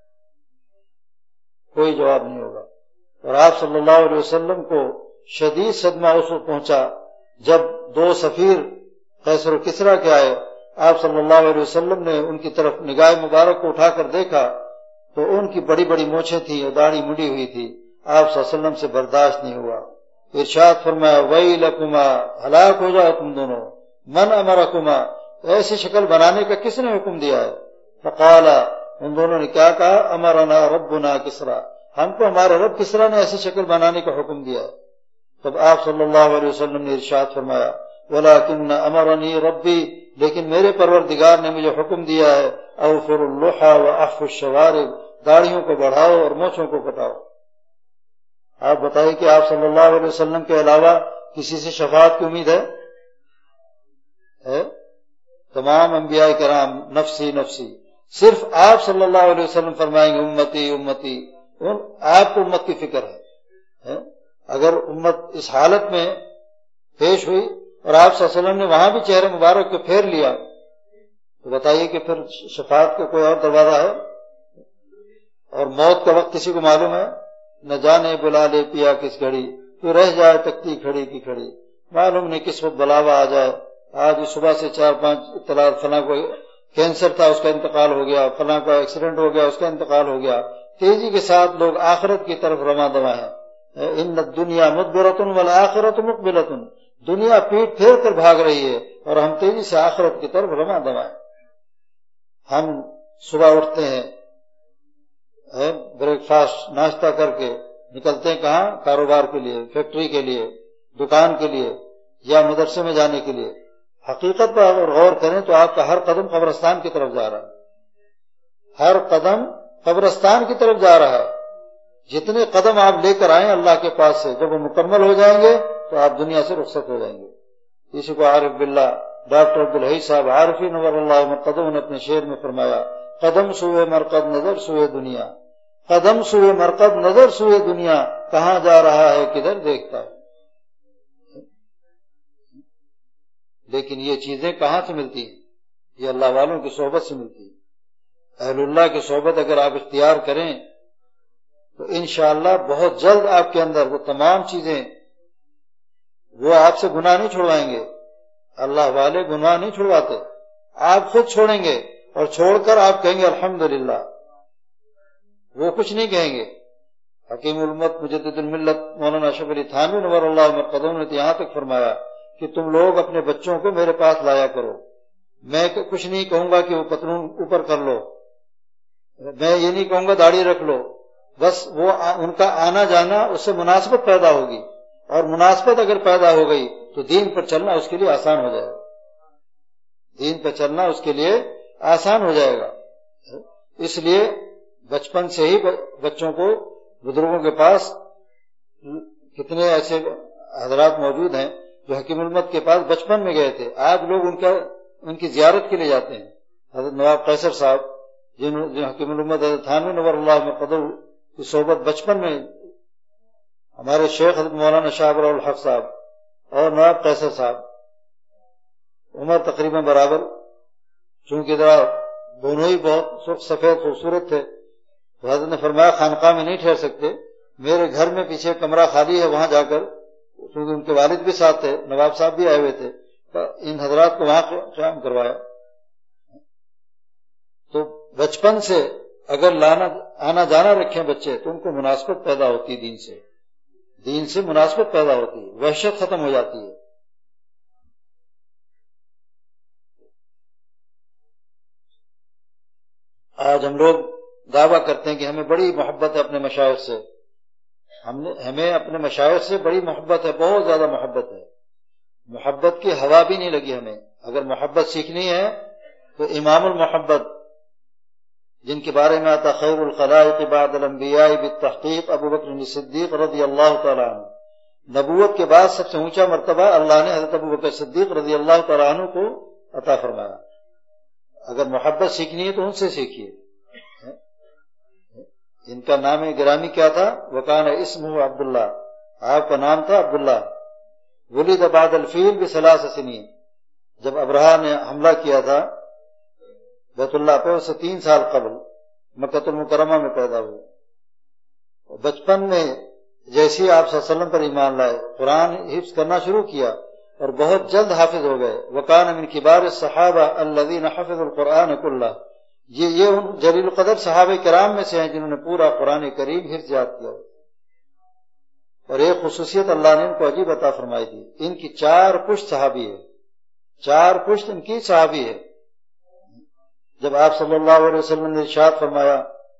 S5: کوئی جواب نہیں ہوگا. اور آپ صلی اللہ علیہ وسلم کو شدید صدمہ اس وقت پہنچا جب دو سفیر قیصر و کسریٰ کے آئے. آپ صلی اللہ علیہ وسلم نے ان کی طرف نگاہ مبارک کو اٹھا کر دیکھا تو ان کی بڑی بڑی مونچھیں تھیں اور داڑھی مڑی ہوئی تھی. آپ صلی اللہ علیہ وسلم سے برداشت نہیں ہوا، ارشاد فرمایا ویلکما، ہلاک ہو جاؤ تم دونوں، من امرکما، ایسی شکل بنانے کا کس نے حکم دیا ہے؟ فقالا، ان دونوں نے کیا کہا؟ امرنا ربنا کسریٰ، ہم کو ہمارے رب کسریٰ نے ایسی شکل بنانے کا حکم دیا ہے. تب آپ صلی اللہ علیہ وسلم نے ارشاد فرمایا ولیکن امرنی ربی، لیکن میرے پروردگار نے مجھے حکم دیا ہے اوفر اللحى واحف الشوارب، داڑھیوں کو بڑھاؤ اور مونچھوں کو کٹاؤ. آپ بتائیے کہ آپ صلی اللہ علیہ وسلم کے علاوہ کسی سے شفاعت کی امید ہے؟ ہے؟ تمام انبیاء کرام نفسی نفسی، صرف آپ صلی اللہ علیہ وسلم فرمائیں گے امتی امتی. آپ کو امت کی فکر ہے. اگر امت اس حالت میں پیش ہوئی اور آپ صلی اللہ علیہ وسلم نے وہاں بھی چہرے مبارک کو پھیر لیا تو بتائیے کہ پھر شفاعت کا کوئی اور دروازہ ہے؟ اور موت کا وقت کسی کو معلوم ہے؟ نہ جانے بلا لے پیا کس گھڑی، تو رہ جائے تکتی کھڑی کی کھڑی، معلوم نہیں کس وقت بلاوا آ جائے. آج صبح سے چار پانچ اطلاعات، فلاں کو کینسر تھا اس کا انتقال ہو گیا، فلاں کا ایکسیڈنٹ ہو گیا اس کا انتقال ہو گیا. تیزی کے ساتھ لوگ آخرت کی طرف رواں دواں ہیں. ان الدنیا مدبرۃ والآخرۃ مقبلۃ، دنیا پیٹ پھیر کر بھاگ رہی ہے اور ہم تیزی سے آخرت کی طرف رواں دواں ہیں. ہم صبح اٹھتے ہیں، بریک فاسٹ ناشتہ کر کے نکلتے ہیں کہاں؟ کاروبار کے لیے، فیکٹری کے لیے، دکان کے لیے یا مدرسے میں جانے کے لیے. حقیقت پر اگر غور کریں تو آپ کا ہر قدم قبرستان کی طرف جا رہا ہے، ہر قدم قبرستان کی طرف جا رہا ہے. جتنے قدم آپ لے کر آئیں اللہ کے پاس سے، جب وہ مکمل ہو جائیں گے تو آپ دنیا سے رخصت ہو جائیں گے. اسی کو عارف باللہ ڈاکٹر عبدالحی صاحب عارفی نور اللہ مرقدہ نے اپنے شعر میں فرمایا قدم سوئے مرقد نظر سوئے دنیا، قدم سوئے مرقد نظر سوئے دنیا، کہاں جا رہا ہے کدھر دیکھتا ہے. لیکن یہ چیزیں کہاں سے ملتی ہیں؟ یہ اللہ والوں کی صحبت سے ملتی ہے. اہل اللہ کی صحبت اگر آپ اختیار کریں تو انشاءاللہ بہت جلد آپ کے اندر وہ تمام چیزیں، وہ آپ سے گناہ نہیں چھڑوائیں گے. اللہ والے گناہ نہیں چھڑواتے، آپ خود چھوڑیں گے اور چھوڑ کر آپ کہیں گے الحمدللہ. وہ کچھ نہیں کہیں گے. حکیم الامت مجدد الملت مولانا اشرف علی تھانوی نور اللہ مرقدہ نے یہاں تک فرمایا کہ تم لوگ اپنے بچوں کو میرے پاس لایا کرو. میں کچھ نہیں کہوں گا کہ وہ پتلون اوپر کر لو، میں یہ نہیں کہوں گا داڑھی رکھ لو، بس وہ ان کا آنا جانا اس سے مناسبت پیدا ہوگی، اور مناسبت اگر پیدا ہو گئی تو دین پر چلنا اس کے لیے آسان ہو جائے گا، دین پر چلنا اس کے لیے آسان ہو جائے گا۔ اس لیے بچپن سے ہی بچوں کو بزرگوں کے پاس، کتنے ایسے حضرات موجود ہیں جو حکیم الامت کے پاس بچپن میں گئے تھے، آج لوگ ان کا ان کی زیارت کے لیے جاتے ہیں۔ حضرت نواب قیصر صاحب جن حکیم الامت حضرت تھانوی نور اللہ میں قدر کی صحبت بچپن میں، ہمارے شیخ حضرت مولانا شاہ ابرار الحق صاحب اور نواب قیصر صاحب، عمر تقریباً برابر، چونکہ ذرا دونوں ہی بہت سرخ سفید خوبصورت تھے، تو حضرت نے فرمایا خانقاہ میں نہیں ٹھہر سکتے، میرے گھر میں پیچھے کمرہ خالی ہے، وہاں جا کر، کیونکہ ان کے والد بھی ساتھ تھے، نواب صاحب بھی آئے ہوئے تھے، ان حضرات کو وہاں قیام کروایا۔ تو بچپن سے اگر لانا آنا جانا رکھیں بچے تو ان کو مناسبت پیدا ہوتی، دین سے دین سے مناسبت پیدا ہوتی ہے، وحشت ختم ہو جاتی ہے۔ آج ہم لوگ دعویٰ کرتے ہیں کہ ہمیں بڑی محبت ہے اپنے مشائخ سے، ہم نے ہمیں اپنے مشائخ سے بڑی محبت ہے، بہت زیادہ محبت ہے، محبت کی ہوا بھی نہیں لگی ہمیں۔ اگر محبت سیکھنی ہے تو امام المحبت جن کے بارے میں آتا خیر الخلائق بعد الانبیاء بالتحقیق ابو بکر صدیق رضی اللہ تعالیٰ عنہ، نبوت کے بعد سب سے اونچا مرتبہ اللہ نے حضرت ابو بکر صدیق رضی اللہ تعالیٰ عنہ کو عطا فرمایا۔ اگر محبت سیکھنی ہے تو ان سے سیکھیے۔ ان کا نام گرامی کیا تھا؟ وکان اسمہ عبداللہ، آپ کا نام تھا عبداللہ۔ ولد بعد الفیل بثلاث سنین، جب ابرہا نے حملہ کیا تھا بیت اللہ پہ، اس سے تین سال قبل مکہ المکرمہ میں پیدا ہوئے۔ بچپن میں جیسی آپ صلی اللہ علیہ وسلم پر ایمان لائے، قرآن حفظ کرنا شروع کیا اور بہت جلد حافظ ہو گئے۔ وکان من کبار الصحابہ الذین حفظوا القرآن کلہ، یہ یہ ان جلیل القدر صحابہ کرام میں سے ہیں جنہوں نے پورا قرآن کریم حفظ یاد کیا۔ اور ایک خصوصیت اللہ نے ان کو عجیب عطا فرمائی تھی، ان کی چار پشت صحابی ہے، چار پشت ان کی صحابی ہے۔ جب آپ صلی اللہ علیہ وسلم نے ارشاد فرمایا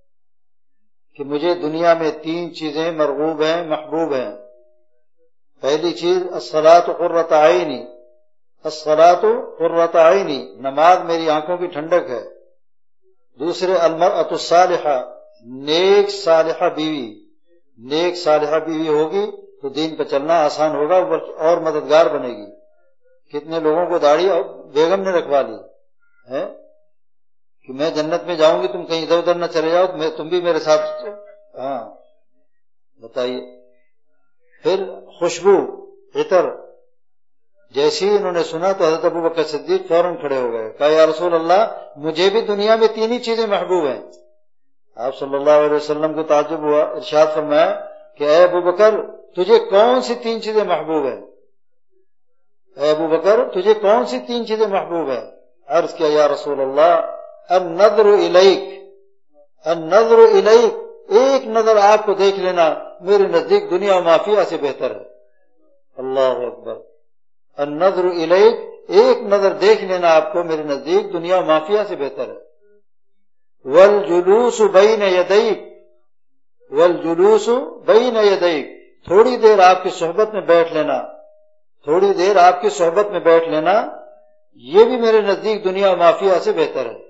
S5: کہ مجھے دنیا میں تین چیزیں مرغوب ہیں، محبوب ہیں، پہلی چیز الصلاۃ قرۃ عینی، الصلاۃ قرۃ عینی، نماز میری آنکھوں کی ٹھنڈک ہے۔ دوسرے المرأۃ الصالحہ، نیک صالحہ بیوی، نیک صالحہ بیوی ہوگی تو دین پہ چلنا آسان ہوگا اور مددگار بنے گی۔ کتنے لوگوں کو داڑھی اور بیگم نے رکھوا لی ہے کہ میں جنت میں جاؤں گی، تم کہیں ادھر ادھر نہ چلے جاؤ، تم بھی میرے ساتھ، ہاں بتائیے۔ پھر خوشبو، عطر، جیسے ہی انہوں نے سنا تو حضرت ابو بکر صدیق فوراً کھڑے ہو گئے، کہا یا رسول اللہ مجھے بھی دنیا میں تین ہی چیزیں محبوب ہیں۔ آپ صلی اللہ علیہ وسلم کو تعجب ہوا، ارشاد فرمایا کہ اے ابو بکر تجھے کون سی تین چیزیں محبوب ہیں؟ اے ابو بکر تجھے کون سی تین چیزیں محبوب ہیں؟ عرض کیا یا رسول اللہ النظر الیک، النظر الیک، ایک نظر آپ کو دیکھ لینا میرے نزدیک دنیا و ما فیہا سے بہتر ہے۔ اللہ اکبر، النظر الیک، ایک نظر دیکھ لینا آپ کو میرے نزدیک دنیا و ما فیہا سے بہتر ہے۔ والجلوس بین یدیک، والجلوس بین یدیک، تھوڑی دیر آپ کی صحبت میں بیٹھ لینا، تھوڑی دیر آپ کی صحبت میں بیٹھ لینا یہ بھی میرے نزدیک دنیا و ما فیہا سے بہتر ہے۔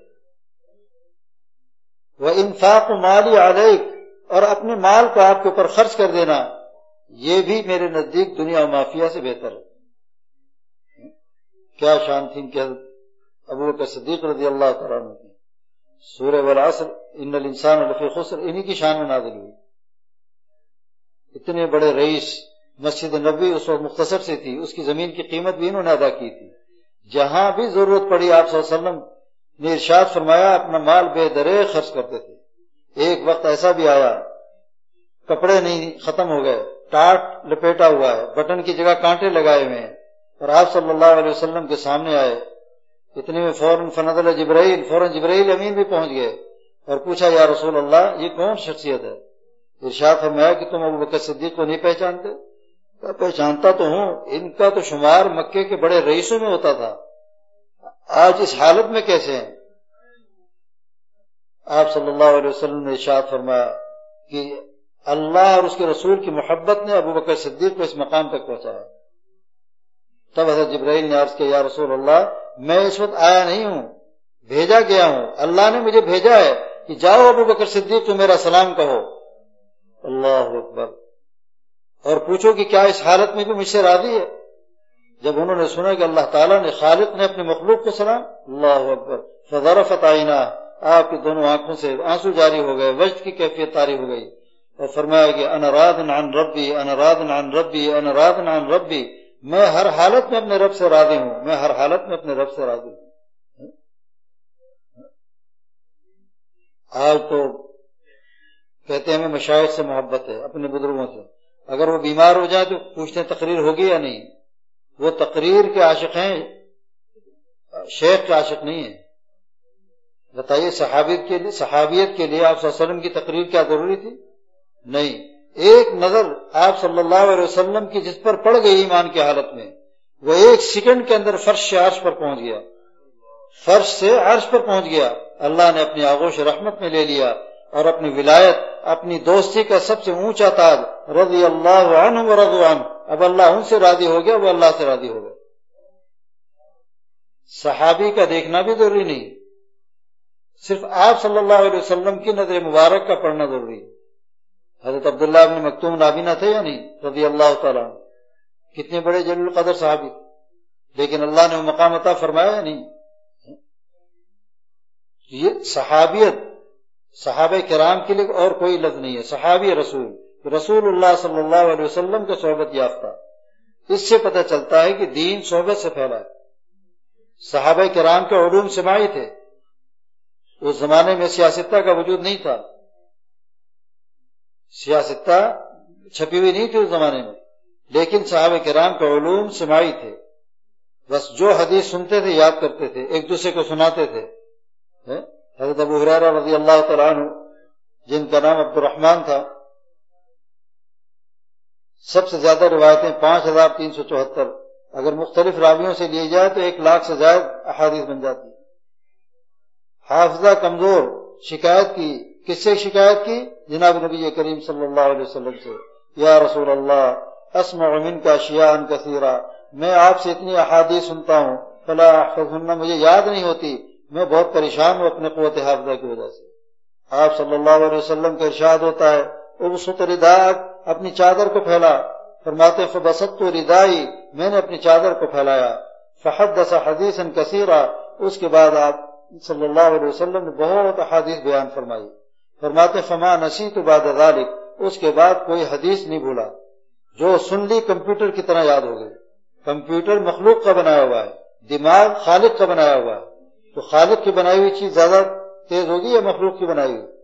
S5: وانفاق مالی علیک، اور اپنے مال کو آپ کے اوپر خرچ کر دینا یہ بھی میرے نزدیک دنیا و ما فیہا سے بہتر ہے۔ کیا شان تھی کہ ابو بکر صدیق رضی اللہ تعالیٰ عنہ کی۔ سورہ والعصر ان الانسان لفی خسر انہی کی شان میں نازل ہوئی۔ اتنے بڑے رئیس، مسجد نبوی اس وقت مختصر سے تھی، اس کی زمین کی قیمت بھی انہوں نے ادا کی تھی۔ جہاں بھی ضرورت پڑی آپ صلی اللہ علیہ وسلم نے ارشاد فرمایا اپنا مال بے درے خرچ کرتے تھے۔ ایک وقت ایسا بھی آیا کپڑے نہیں، ختم ہو گئے، ٹاٹ لپیٹا ہوا ہے، بٹن کی جگہ کانٹے لگائے ہوئے ہیں، اور آپ صلی اللہ علیہ وسلم کے سامنے آئے، اتنے میں فوراً فنزل جبرائیل، فوراً جبرائیل امین بھی پہنچ گئے اور پوچھا یا رسول اللہ یہ کون شخصیت ہے؟ ارشاد فرمایا کہ تم ابو بکر صدیق کو نہیں پہچانتے؟ پہچانتا تو ہوں، ان کا تو شمار مکے کے بڑے رئیسوں میں ہوتا تھا، آج اس حالت میں کیسے ہیں؟ آپ صلی اللہ علیہ وسلم نے ارشاد فرمایا کہ اللہ اور اس کے رسول کی محبت نے ابو بکر صدیق کو اس مقام تک پہنچایا. تب حضرت جبرائیل نے عرض کیا یا رسول اللہ میں اس وقت آیا نہیں ہوں، بھیجا گیا ہوں، اللہ نے مجھے بھیجا ہے کہ جاؤ ابو بکر صدیق کو میرا سلام کہو. اللہ اکبر. اور پوچھو کہ کیا اس حالت میں بھی مجھ سے راضی ہے؟ جب انہوں نے سنا کہ اللہ تعالیٰ نے خالق نے اپنے مخلوق کو سلام، اللہ اکبر. فذرفت عیناہ، آپ کی دونوں آنکھوں سے آنسو جاری ہو گئے، وجد کی کیفیت طاری ہو گئی، اور فرمایا کہ انا راض عن ربی انا راض عن ربی انا راض عن ربی، میں ہر حالت میں اپنے رب سے راضی ہوں، میں ہر حالت میں اپنے رب سے راضی ہوں. آج تو کہتے ہیں ہمیں مشائخ سے محبت ہے، اپنے بزرگوں سے. اگر وہ بیمار ہو جائے تو پوچھتے ہیں تقریر ہوگی یا نہیں. وہ تقریر کے عاشق ہیں، شیخ کے عاشق نہیں ہیں. بتائیے صحابیت کے لیے صحابیت کے لیے آپ صلی اللہ علیہ وسلم کی تقریر کیا ضروری تھی؟ نہیں. ایک نظر آپ صلی اللہ علیہ وسلم کی جس پر پڑ گئی ایمان کی حالت میں، وہ ایک سیکنڈ کے اندر فرش سے عرش پر پہنچ گیا، فرش سے عرش پر پہنچ گیا. اللہ نے اپنی آغوش رحمت میں لے لیا اور اپنی ولایت، اپنی دوستی کا سب سے اونچا تاج، رضی اللہ عنہ ورضوا عنہ، اب اللہ ان سے راضی ہو گیا، وہ اللہ سے راضی ہو گئے. صحابی کا دیکھنا بھی ضروری نہیں، صرف آپ صلی اللہ علیہ وسلم کی نظر مبارک کا پڑھنا ضروری ہے. حضرت عبداللہ بن مکتوم نابینا تھے یا نہیں رضی اللہ تعالیٰ عنہ، کتنے بڑے جلیل القدر صحابی، لیکن اللہ نے وہ مقام عطا فرمایا یا نہیں. یہ صحابیت صحابہ کرام کے لیے اور کوئی لفظ نہیں ہے. صحابی رسول رسول اللہ صلی اللہ علیہ وسلم کے صحبت یافتہ، اس سے پتہ چلتا ہے کہ دین صحبت سے پھیلا ہے. صحابہ کرام کے علوم سماعی تھے، اس زمانے میں سیاستہ کا وجود نہیں تھا، سیاستہ چھپی ہوئی نہیں تھی اس زمانے میں، لیکن صحابہ کرام کے علوم سماعی تھے. بس جو حدیث سنتے تھے یاد کرتے تھے، ایک دوسرے کو سناتے تھے. حضرت ابو ہریرہ رضی اللہ تعالیٰ عنہ جن کا نام عبد الرحمن تھا، سب سے زیادہ روایتیں پانچ ہزار تین سو چوہتر، اگر مختلف راویوں سے لیے جائے تو ایک لاکھ سے زائد احادیث بن جاتی. حافظہ کمزور، شکایت کی، کس سے شکایت کی؟ جناب نبی کریم صلی اللہ علیہ وسلم سے. یا رسول اللہ اسمع منک اشیاء کثیرہ، میں آپ سے اتنی احادیث سنتا ہوں، فلا احفظہن، مجھے یاد نہیں ہوتی، میں بہت پریشان ہوں اپنے قوت حافظہ کی وجہ سے. آپ صلی اللہ علیہ وسلم کا ارشاد ہوتا ہے ابسط رداءک، اپنی چادر کو پھیلا. فرماتے فبسطت ردائی، میں نے اپنی چادر کو پھیلایا. فحدث حدیثا کثیرا، اس کے بعد آپ صلی اللہ علیہ وسلم نے بہت احادیث بیان فرمائی. فرماتے فما نسیت بعد ذلک، اس کے بعد کوئی حدیث نہیں بھولا، جو سن لی کمپیوٹر کی طرح یاد ہو گئی. کمپیوٹر مخلوق کا بنایا ہوا ہے، دماغ خالق کا بنایا ہوا ہے. تو خالق کی بنائی ہوئی چیز زیادہ تیز ہوگی یا مخلوق کی بنائی ہوئی؟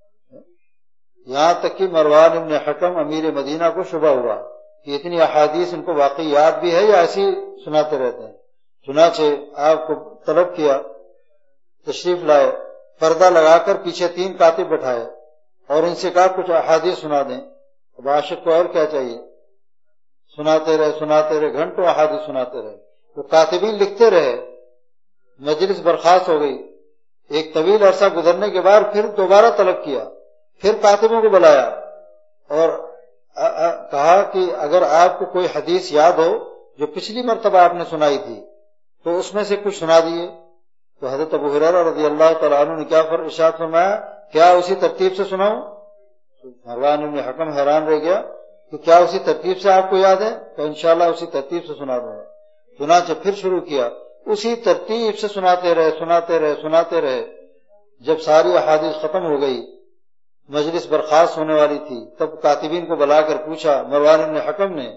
S5: یہاں تک کہ مروان ابن حکم امیر مدینہ کو شبہ ہوا کہ اتنی احادیث ان کو واقعی یاد بھی ہے یا ایسی سناتے رہتے ہیں. چنانچہ آپ کو طلب کیا، تشریف لائے، پردہ لگا کر پیچھے تین کاتب بٹھائے اور ان سے کہا کچھ احادیث سنا دیں. اب عاشق کو اور کیا چاہیے، سناتے رہے سناتے رہے گھنٹوں احادیث سناتے رہے. وہ کاتبین لکھتے رہے، مجلس برخاست ہو گئی. ایک طویل عرصہ گزرنے کے بعد پھر دوبارہ طلب کیا، پھر کاتبوں کو بلایا اور کہا کہ اگر آپ کو کوئی حدیث یاد ہو جو پچھلی مرتبہ آپ نے سنائی تھی تو اس میں سے کچھ سنا دیے. تو حضرت ابو ہریرہ رضی اللہ تعالیٰ عنہ نے کیا ارشاد فرمایا، کیا اسی ترتیب سے سناؤں؟ مروان بن حکم حیران رہ گیا کہ کیا اسی ترتیب سے آپ کو یاد ہے؟ تو انشاءاللہ اسی ترتیب سے سنا دوں گا. چنانچہ پھر شروع کیا، اسی ترتیب سے سناتے رہے سناتے رہے سناتے رہے. جب ساری احادیث ختم ہو گئی، مجلس برخاست ہونے والی تھی، تب کاتبین کو بلا کر پوچھا مروان بن حکم نے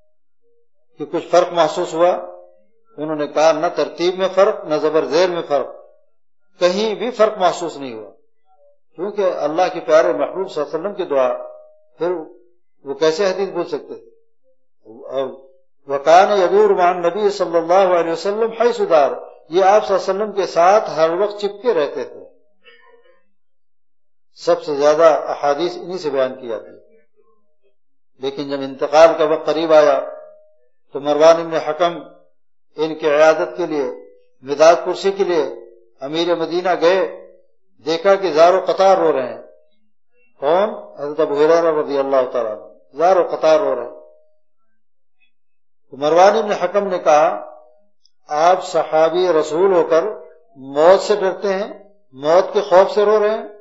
S5: کہ کچھ فرق محسوس ہوا؟ انہوں نے کہا نہ ترتیب میں فرق، نہ زبر زیر میں فرق، کہیں بھی فرق محسوس نہیں ہوا. کیونکہ اللہ کے پیارے محبوب صلی اللہ علیہ وسلم کی دعا، پھر وہ کیسے حدیث بول سکتے تھے؟ وَكَانَ يَدُورُ مَعَ النَّبِيِّ صلی اللہ علیہ وسلم حیث دار، یہ آپ صلی اللہ علیہ وسلم کے ساتھ ہر وقت چپکے رہتے تھے. سب سے زیادہ احادیث انہی سے بیان کی جاتی. لیکن جب انتقال کا وقت قریب آیا تو مروان بن حکم ان کی عیادت کے لیے مداد کرسی کے لیے امیر مدینہ گئے. دیکھا کہ زار و قطار رو رہے ہیں کون؟ حضرت ابو ہریرہ رضی اللہ تعالیٰ عنہ، زار و قطار رو رہے. تو مروان بن حکم نے کہا آپ صحابی رسول ہو کر موت سے ڈرتے ہیں، موت کے خوف سے رو رہے ہیں؟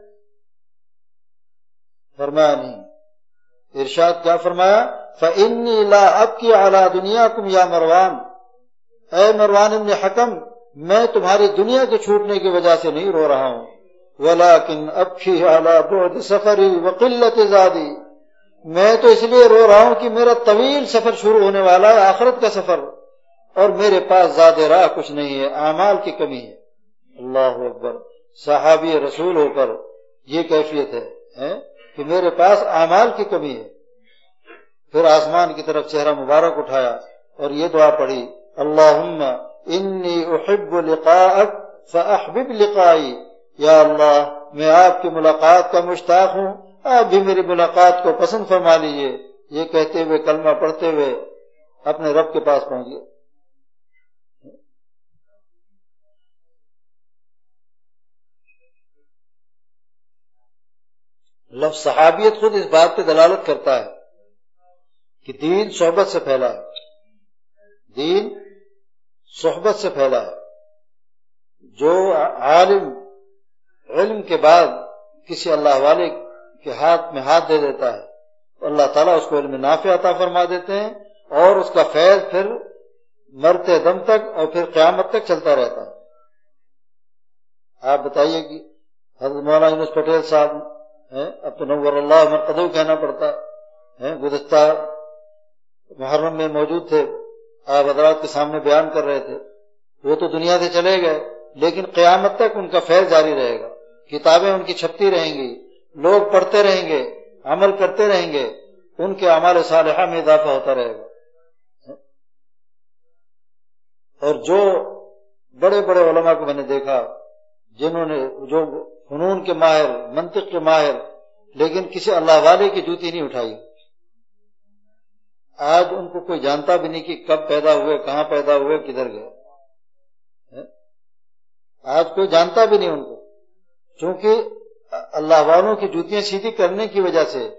S5: فرمایا نہیں. ارشاد کیا فرمایا؟ فَإِنِّي لَا أَبْكِي عَلَى دُنْيَاكُمْ يَا مروان، اے مروان بن حکم میں تمہاری دنیا کے چھوٹنے کی وجہ سے نہیں رو رہا ہوں، وَلَكِنْ أَبْكِي عَلَى بُعْدِ سَفَرِي وَقِلَّةِ زَادِي، میں تو اس لیے رو رہا ہوں کہ میرا طویل سفر شروع ہونے والا ہے، آخرت کا سفر، اور میرے پاس زاد راہ کچھ نہیں ہے، اعمال کی کمی ہے. اللہ اکبر. صحابی رسول ہو کر یہ کیفیت ہے کہ میرے پاس اعمال کی کمی ہے. پھر آسمان کی طرف چہرہ مبارک اٹھایا اور یہ دعا پڑھی، اللہم انی احب لقاءک فاحبب لقائی، یا اللہ میں آپ کی ملاقات کا مشتاق ہوں، آپ بھی میری ملاقات کو پسند فرما لیجئے. یہ کہتے ہوئے کلمہ پڑھتے ہوئے اپنے رب کے پاس پہنچ گئے. لفظ صحابیت خود اس بات پہ دلالت کرتا ہے کہ دین صحبت سے پھیلا ہے، دین صحبت سے پھیلا ہے. جو عالم علم کے بعد کسی اللہ والے کے ہاتھ میں ہاتھ دے دیتا ہے تو اللہ تعالیٰ اس کو علم نافع عطا فرما دیتے ہیں، اور اس کا فیض پھر مرتے دم تک اور پھر قیامت تک چلتا رہتا ہے. آپ بتائیے کہ حضرت مولانا یونس پٹیل صاحب، اب تو نور اللہ مرقدہ کہنا پڑتا ہے، گزشتہ محرم میں موجود تھے، آپ حضرات کے سامنے بیان کر رہے تھے. وہ تو دنیا سے چلے گئے لیکن قیامت تک ان کا فیض جاری رہے گا، کتابیں ان کی چھپتی رہیں گی، لوگ پڑھتے رہیں گے، عمل کرتے رہیں گے، ان کے اعمال صالحہ میں اضافہ ہوتا رہے گا. اور جو بڑے بڑے علماء کو میں نے دیکھا جنہوں نے جو فنون کے ماہر، منطق کے ماہر، لیکن کسی اللہ والے کی جوتی نہیں اٹھائی. آج ان کو کوئی جانتا بھی نہیں کہ کب پیدا ہوئے، کہاں پیدا ہوئے، کدھر گئے. آج کوئی جانتا بھی نہیں ان کو، چونکہ اللہ والوں کی جوتیاں سیدھی کرنے کی وجہ سے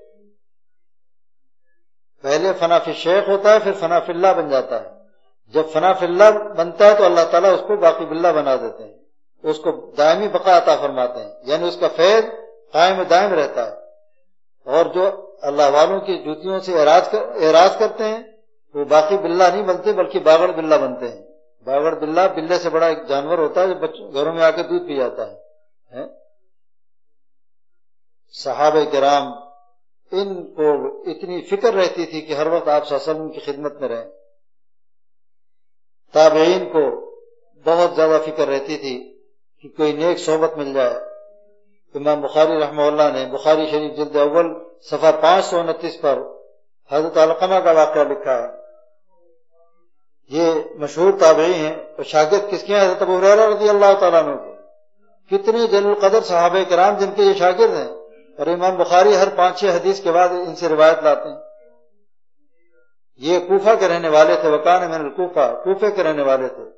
S5: پہلے فنا فی الشیخ ہوتا ہے، پھر فنا فی اللہ بن جاتا ہے. جب فنا فی اللہ بنتا ہے تو اللہ تعالیٰ اس کو باقی باللہ بنا دیتے ہیں، اس کو دائمی بقا عطا فرماتے ہیں، یعنی اس کا فیض قائم دائم رہتا ہے. اور جو اللہ والوں کی جوتیوں سے اعراض کر اعراض کرتے ہیں وہ باقی باللہ نہیں بنتے بلکہ باغڑ باللہ بنتے ہیں. باغڑ باللہ بلے سے بڑا ایک جانور ہوتا ہے جو بچوں گھروں میں آ کے دودھ پی جاتا ہے. صحابہ کرام ان کو اتنی فکر رہتی تھی کہ ہر وقت آپ صلی اللہ علیہ وسلم کی خدمت میں رہیں. تابعین کو بہت زیادہ فکر رہتی تھی کہ کوئی نیک صحبت مل جائے. امام بخاری رحمہ اللہ نے بخاری شریف جلد اول صفحہ پانچ سو انتیس پر حضرت علقمہ کا واقعہ لکھا ہے. یہ مشہور تابعی ہیں اور شاگرد کس کے ہیں؟ حضرت ابو ہریرہ رضی اللہ تعالیٰ عنہ کو. کتنے جلیل القدر صحابہ کرام جن کے یہ شاگرد ہیں، اور امام بخاری ہر پانچ چھ حدیث کے بعد ان سے روایت لاتے ہیں. یہ کوفہ کے رہنے والے تھے، وکان من الکوفہ، کوفے کے رہنے والے تھے.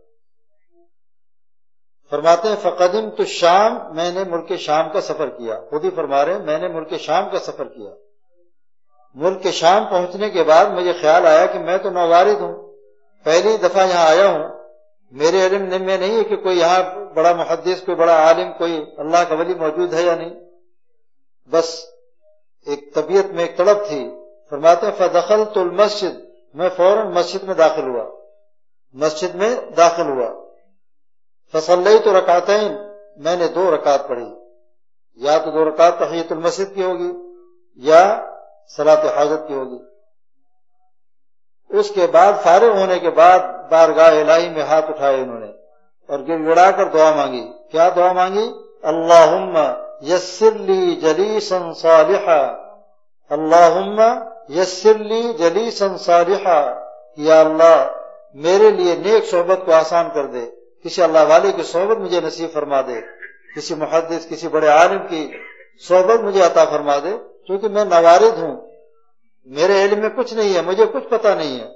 S5: فرماتے ہیں فقدمت الشام، میں نے ملک شام کا سفر کیا. خود ہی فرما رہے ہیں میں نے ملک شام کا سفر کیا. ملک شام پہنچنے کے بعد مجھے خیال آیا کہ میں تو نووارد ہوں، پہلی دفعہ یہاں آیا ہوں، میرے علم میں نہیں ہے کہ کوئی یہاں بڑا محدث، کوئی بڑا عالم، کوئی اللہ کا ولی موجود ہے یا نہیں. بس ایک طبیعت میں ایک طلب تھی. فرماتے ہیں فدخلت المسجد، میں فوراً مسجد میں داخل ہوا مسجد میں داخل ہوا فصلیت رکعتین، میں نے دو رکعت پڑھی. یا تو دو رکعت تحیۃ المسجد کی ہوگی یا صلاۃ حاجت کی ہوگی. اس کے بعد فارغ ہونے کے بعد بارگاہ الہی میں ہاتھ اٹھائے انہوں نے اور گر گڑا کر دعا مانگی. کیا دعا مانگی؟ اللہم یسر لی جلیسا صالحا، اللہم یسر لی جلیسا صالحا، یا اللہ میرے لیے نیک صحبت کو آسان کر دے، کسی اللہ والے کی صحبت مجھے نصیب فرما دے، کسی محدث، کسی بڑے عالم کی صحبت مجھے عطا فرما دے، کیونکہ میں نوارد ہوں، میرے علم میں کچھ نہیں ہے، مجھے کچھ پتہ نہیں ہے.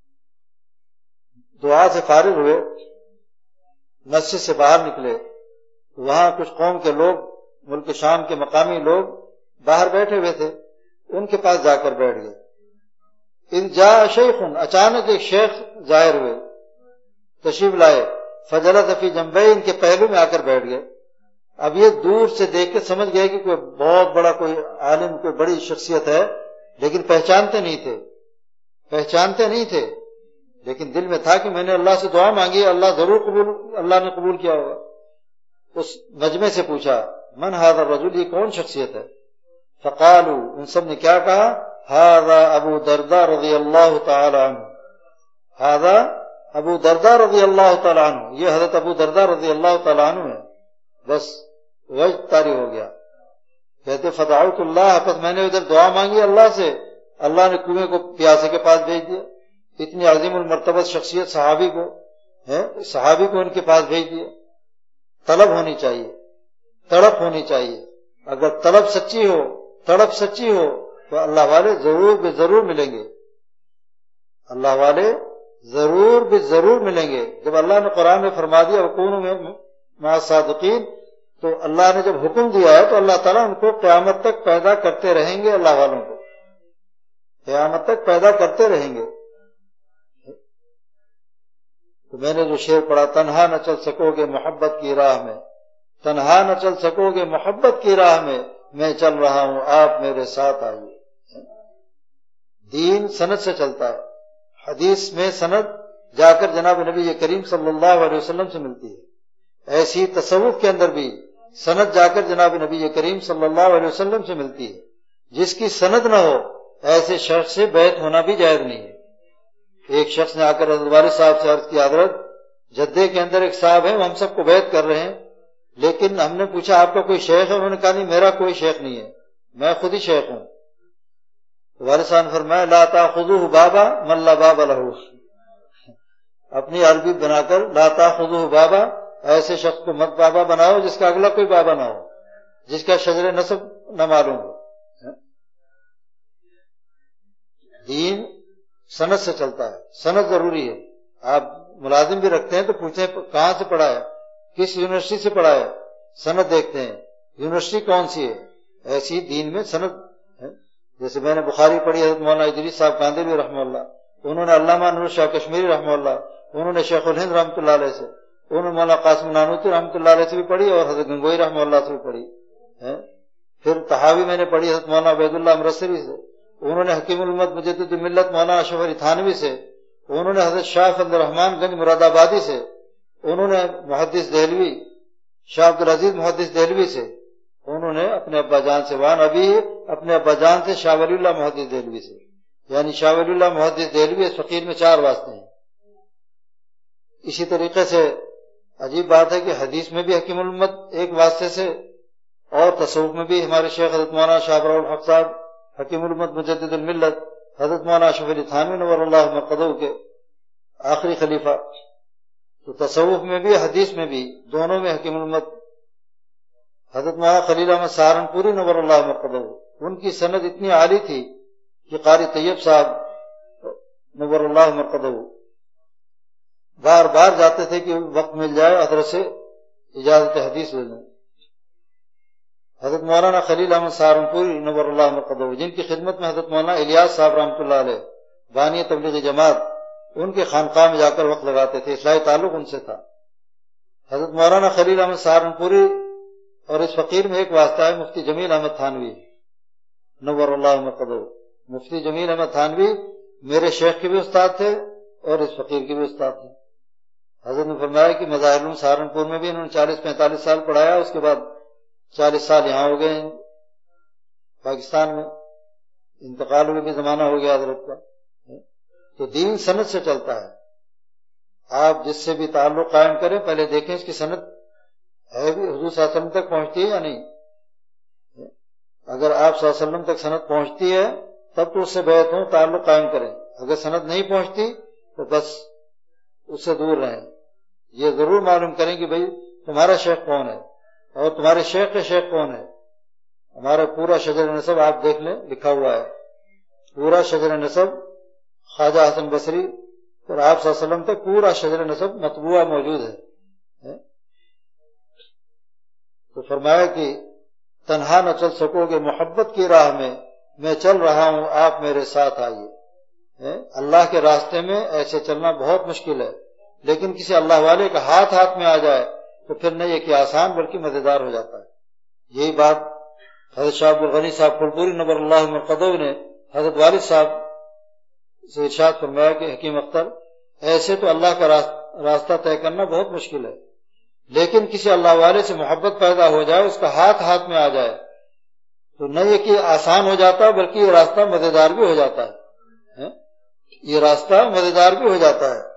S5: دعا سے فارغ ہوئے، مسجد سے باہر نکلے، وہاں کچھ قوم کے لوگ، ملک شام کے مقامی لوگ باہر بیٹھے ہوئے تھے، ان کے پاس جا کر بیٹھ گئے۔ ان جاء شیخ، اچانک ایک شیخ ظاہر ہوئے، تشریف لائے، فجلس فی جنبیہ، ان کے پہلو میں آ کر بیٹھ گئے۔ اب یہ دور سے دیکھ کے سمجھ گئے کہ کوئی بہت بڑا کوئی عالم، کوئی بڑی شخصیت ہے، لیکن پہچانتے نہیں تھے پہچانتے نہیں تھے لیکن دل میں تھا کہ میں نے اللہ سے دعا مانگی، اللہ ضرور قبول اللہ نے قبول کیا ہوگا۔ اس مجمع سے پوچھا من ھذا الرجل، یہ کون شخصیت ہے؟ فقالوا، ان سب نے کیا کہا؟ ھذا ابو درداء رضی اللہ تعالی عنہ، ھذا ابو درداء رضی اللہ تعالی عنہ، یہ حضرت ابو درداء رضی اللہ تعالی عنہ ہے۔ بس وجد طاری ہو گیا۔ کہتے فدعوت اللہ، پس میں نے ادھر دعا مانگی اللہ سے، اللہ نے کنویں کو پیاسے کے پاس بھیج دیا۔ اتنی عظیم المرتبت شخصیت صحابی کو ہے، صحابی کو ان کے پاس بھیج دیا۔ طلب ہونی چاہیے، تڑپ ہونی چاہیے۔ اگر طلب سچی ہو، تڑپ سچی ہو، تو اللہ والے ضرور بے ضرور ملیں گے، اللہ والے ضرور بے ضرور ملیں گے۔ جب اللہ نے قرآن میں فرما دیا وَكُونُوا مَعَ الصَّادِقِينَ، تو اللہ نے جب حکم دیا ہے تو اللہ تعالیٰ ان کو قیامت تک پیدا کرتے رہیں گے، اللہ والوں کو قیامت تک پیدا کرتے رہیں گے۔ تو میں نے جو شعر پڑھا، تنہا نہ چل سکو گے محبت کی راہ میں، تنہا نہ چل سکو گے محبت کی راہ میں، میں چل رہا ہوں آپ میرے ساتھ آئیے۔ دین سند سے چلتا ہے، حدیث میں سند جا کر جناب نبی کریم صلی اللہ علیہ وسلم سے ملتی ہے، ایسی تصوف کے اندر بھی سند جا کر جناب نبی کریم صلی اللہ علیہ وسلم سے ملتی ہے۔ جس کی سند نہ ہو ایسے شخص سے بیعت ہونا بھی جائز نہیں ہے۔ ایک شخص نے آ کر حضرت والد صاحب سے عرض کی، حضرت جدے کے اندر ایک صاحب ہیں، وہ ہم سب کو بیعت کر رہے ہیں، لیکن ہم نے پوچھا آپ کا کوئی شیخ ہے؟ انہوں نے کہا نہیں میرا کوئی شیخ نہیں ہے، میں خود ہی شیخ ہوں۔ والد صاحب نے فرمایا لا تاخذوہ بابا من لا باب لہ، اپنی عربی بنا کر لا تاخذوہ بابا، ایسے شخص کو مت بابا بناؤ جس کا اگلا کوئی بابا نہ ہو، جس کا شجر نسب نہ معلوم ہو۔ دین سند سے چلتا ہے، سند ضروری ہے۔ آپ ملازم بھی رکھتے ہیں تو پوچھیں کہاں سے پڑھا ہے، کس یونیورسٹی سے پڑھا ہے، سند دیکھتے ہیں یونیورسٹی کون سی ہے۔ ایسی دین میں سند ہے۔ جیسے میں نے بخاری پڑھی، حضرت مولانا ادریس صاحب کاندھلوی رحمہ اللہ، انہوں نے علامہ نور شاہ کشمیری رحمہ اللہ، انہوں نے شیخ الہند رحمۃ اللہ علیہ سے، انہوں نے مولانا قاسم نانوتوی رحمۃ اللہ علیہ سے بھی پڑھی اور حضرت گنگوئی رحمہ اللہ سے بھی پڑھی ہے۔ پھر تحاوی میں نے پڑھی حضرت مولانا عبید اللہ امرتسری سے، انہوں نے حکیم الامت مجدد ملت مولانا اشرف علی تھانوی سے، انہوں نے حضرت شاہ فضل الرحمان گنج مراد آبادی سے، انہوں نے محدث دہلوی شاہ عبد العزیز محدث دہلوی سے، انہوں نے اپنے ابا جان سے، وان ابی اپنے ابا جان سے شاہ ولی اللہ محدث دہلوی سے، یعنی شاہ ولی اللہ محدث دہلوی اس فقیر میں چار واسطے ہیں۔ اسی طریقے سے عجیب بات ہے کہ حدیث میں بھی حکیم الامت ایک واسطے سے، اور تصوف میں بھی ہمارے شیخ حضرت مولانا شاہ ابرار الحق صاحب حکیم الامت مجدد الملت، حضرت مولانا اشرف علی تھانوی نور اللہ مرقدہ کے آخری خلیفہ۔ تو تصوف میں بھی حدیث میں بھی دونوں میں حکیم الامت حضرت مولانا خلیل احمد سہارنپوری نور اللہ مرقدہ، ان کی سند اتنی عالی تھی کہ قاری طیب صاحب نور اللہ مرقدہ بار بار جاتے تھے کہ وقت مل جائے حضرت سے اجازت حدیث لے لیں۔ حضرت مولانا خلیل احمد سہارنپوری نور اللہ مرقدہ، جن کی خدمت میں حضرت مولانا الیاس صاحب رحمۃ اللہ علیہ بانی تبلیغی جماعت، ان کے خانقاہ میں جا کر وقت لگاتے تھے، اصلاحی تعلق ان سے تھا۔ حضرت مولانا خلیل احمد سہارنپوری اور اس فقیر میں ایک واسطہ ہے مفتی جمیل احمد تھانوی نور اللہ مرقدہ۔ مفتی جمیل احمد تھانوی میرے شیخ کے بھی استاد تھے اور اس فقیر کے بھی استاد تھے۔ حضرت نے فرمایا کہ مظاہر العلوم سہارنپور میں بھی انہوں نے چالیس پینتالیس سال پڑھایا، اس کے بعد چالیس سال یہاں ہو گئے ہیں پاکستان میں، انتقال ہوئے بھی زمانہ ہو گیا حضرت کا۔ تو دین سند سے چلتا ہے، آپ جس سے بھی تعلق قائم کریں پہلے دیکھیں اس کی سند ہے بھی حضور صلی اللہ علیہ وسلم تک پہنچتی ہے یا نہیں۔ اگر آپ صلی اللہ علیہ وسلم تک سند پہنچتی ہے تب تو اس سے بیعت ہوں، تعلق قائم کریں، اگر سند نہیں پہنچتی تو بس اس سے دور رہیں۔ یہ ضرور معلوم کریں کہ بھئی تمہارا شیخ کون ہے اور تمہارے شیخ کے شیخ کون ہے۔ ہمارا پورا شجر نسب آپ دیکھ لیں، لکھا ہوا ہے پورا شجر نسب خواجہ حسن بصری اور آپ صلی اللہ علیہ وسلم تک پورا شجر نسب مطبوعہ موجود ہے۔ تو فرمایا کہ تنہا نہ چل سکو گے محبت کی راہ میں، میں چل رہا ہوں آپ میرے ساتھ آئیے۔ اللہ کے راستے میں ایسے چلنا بہت مشکل ہے، لیکن کسی اللہ والے کا ہاتھ ہاتھ میں آ جائے تو پھر نہ یہ کہ آسان بلکہ مزیدار ہو جاتا ہے۔ یہی بات حضرت شاہ عبد الغنی صاحب پھولپوری نور اللہ مرقدہ نے حضرت والد صاحب سے ارشاد فرمایا کہ حکیم اختر ایسے تو اللہ کا راستہ طے کرنا بہت مشکل ہے، لیکن کسی اللہ والے سے محبت پیدا ہو جائے، اس کا ہاتھ ہاتھ میں آ جائے تو نہ یہ کہ آسان ہو جاتا ہے بلکہ یہ راستہ مزیدار بھی ہو جاتا ہے، یہ راستہ مزیدار بھی ہو جاتا ہے۔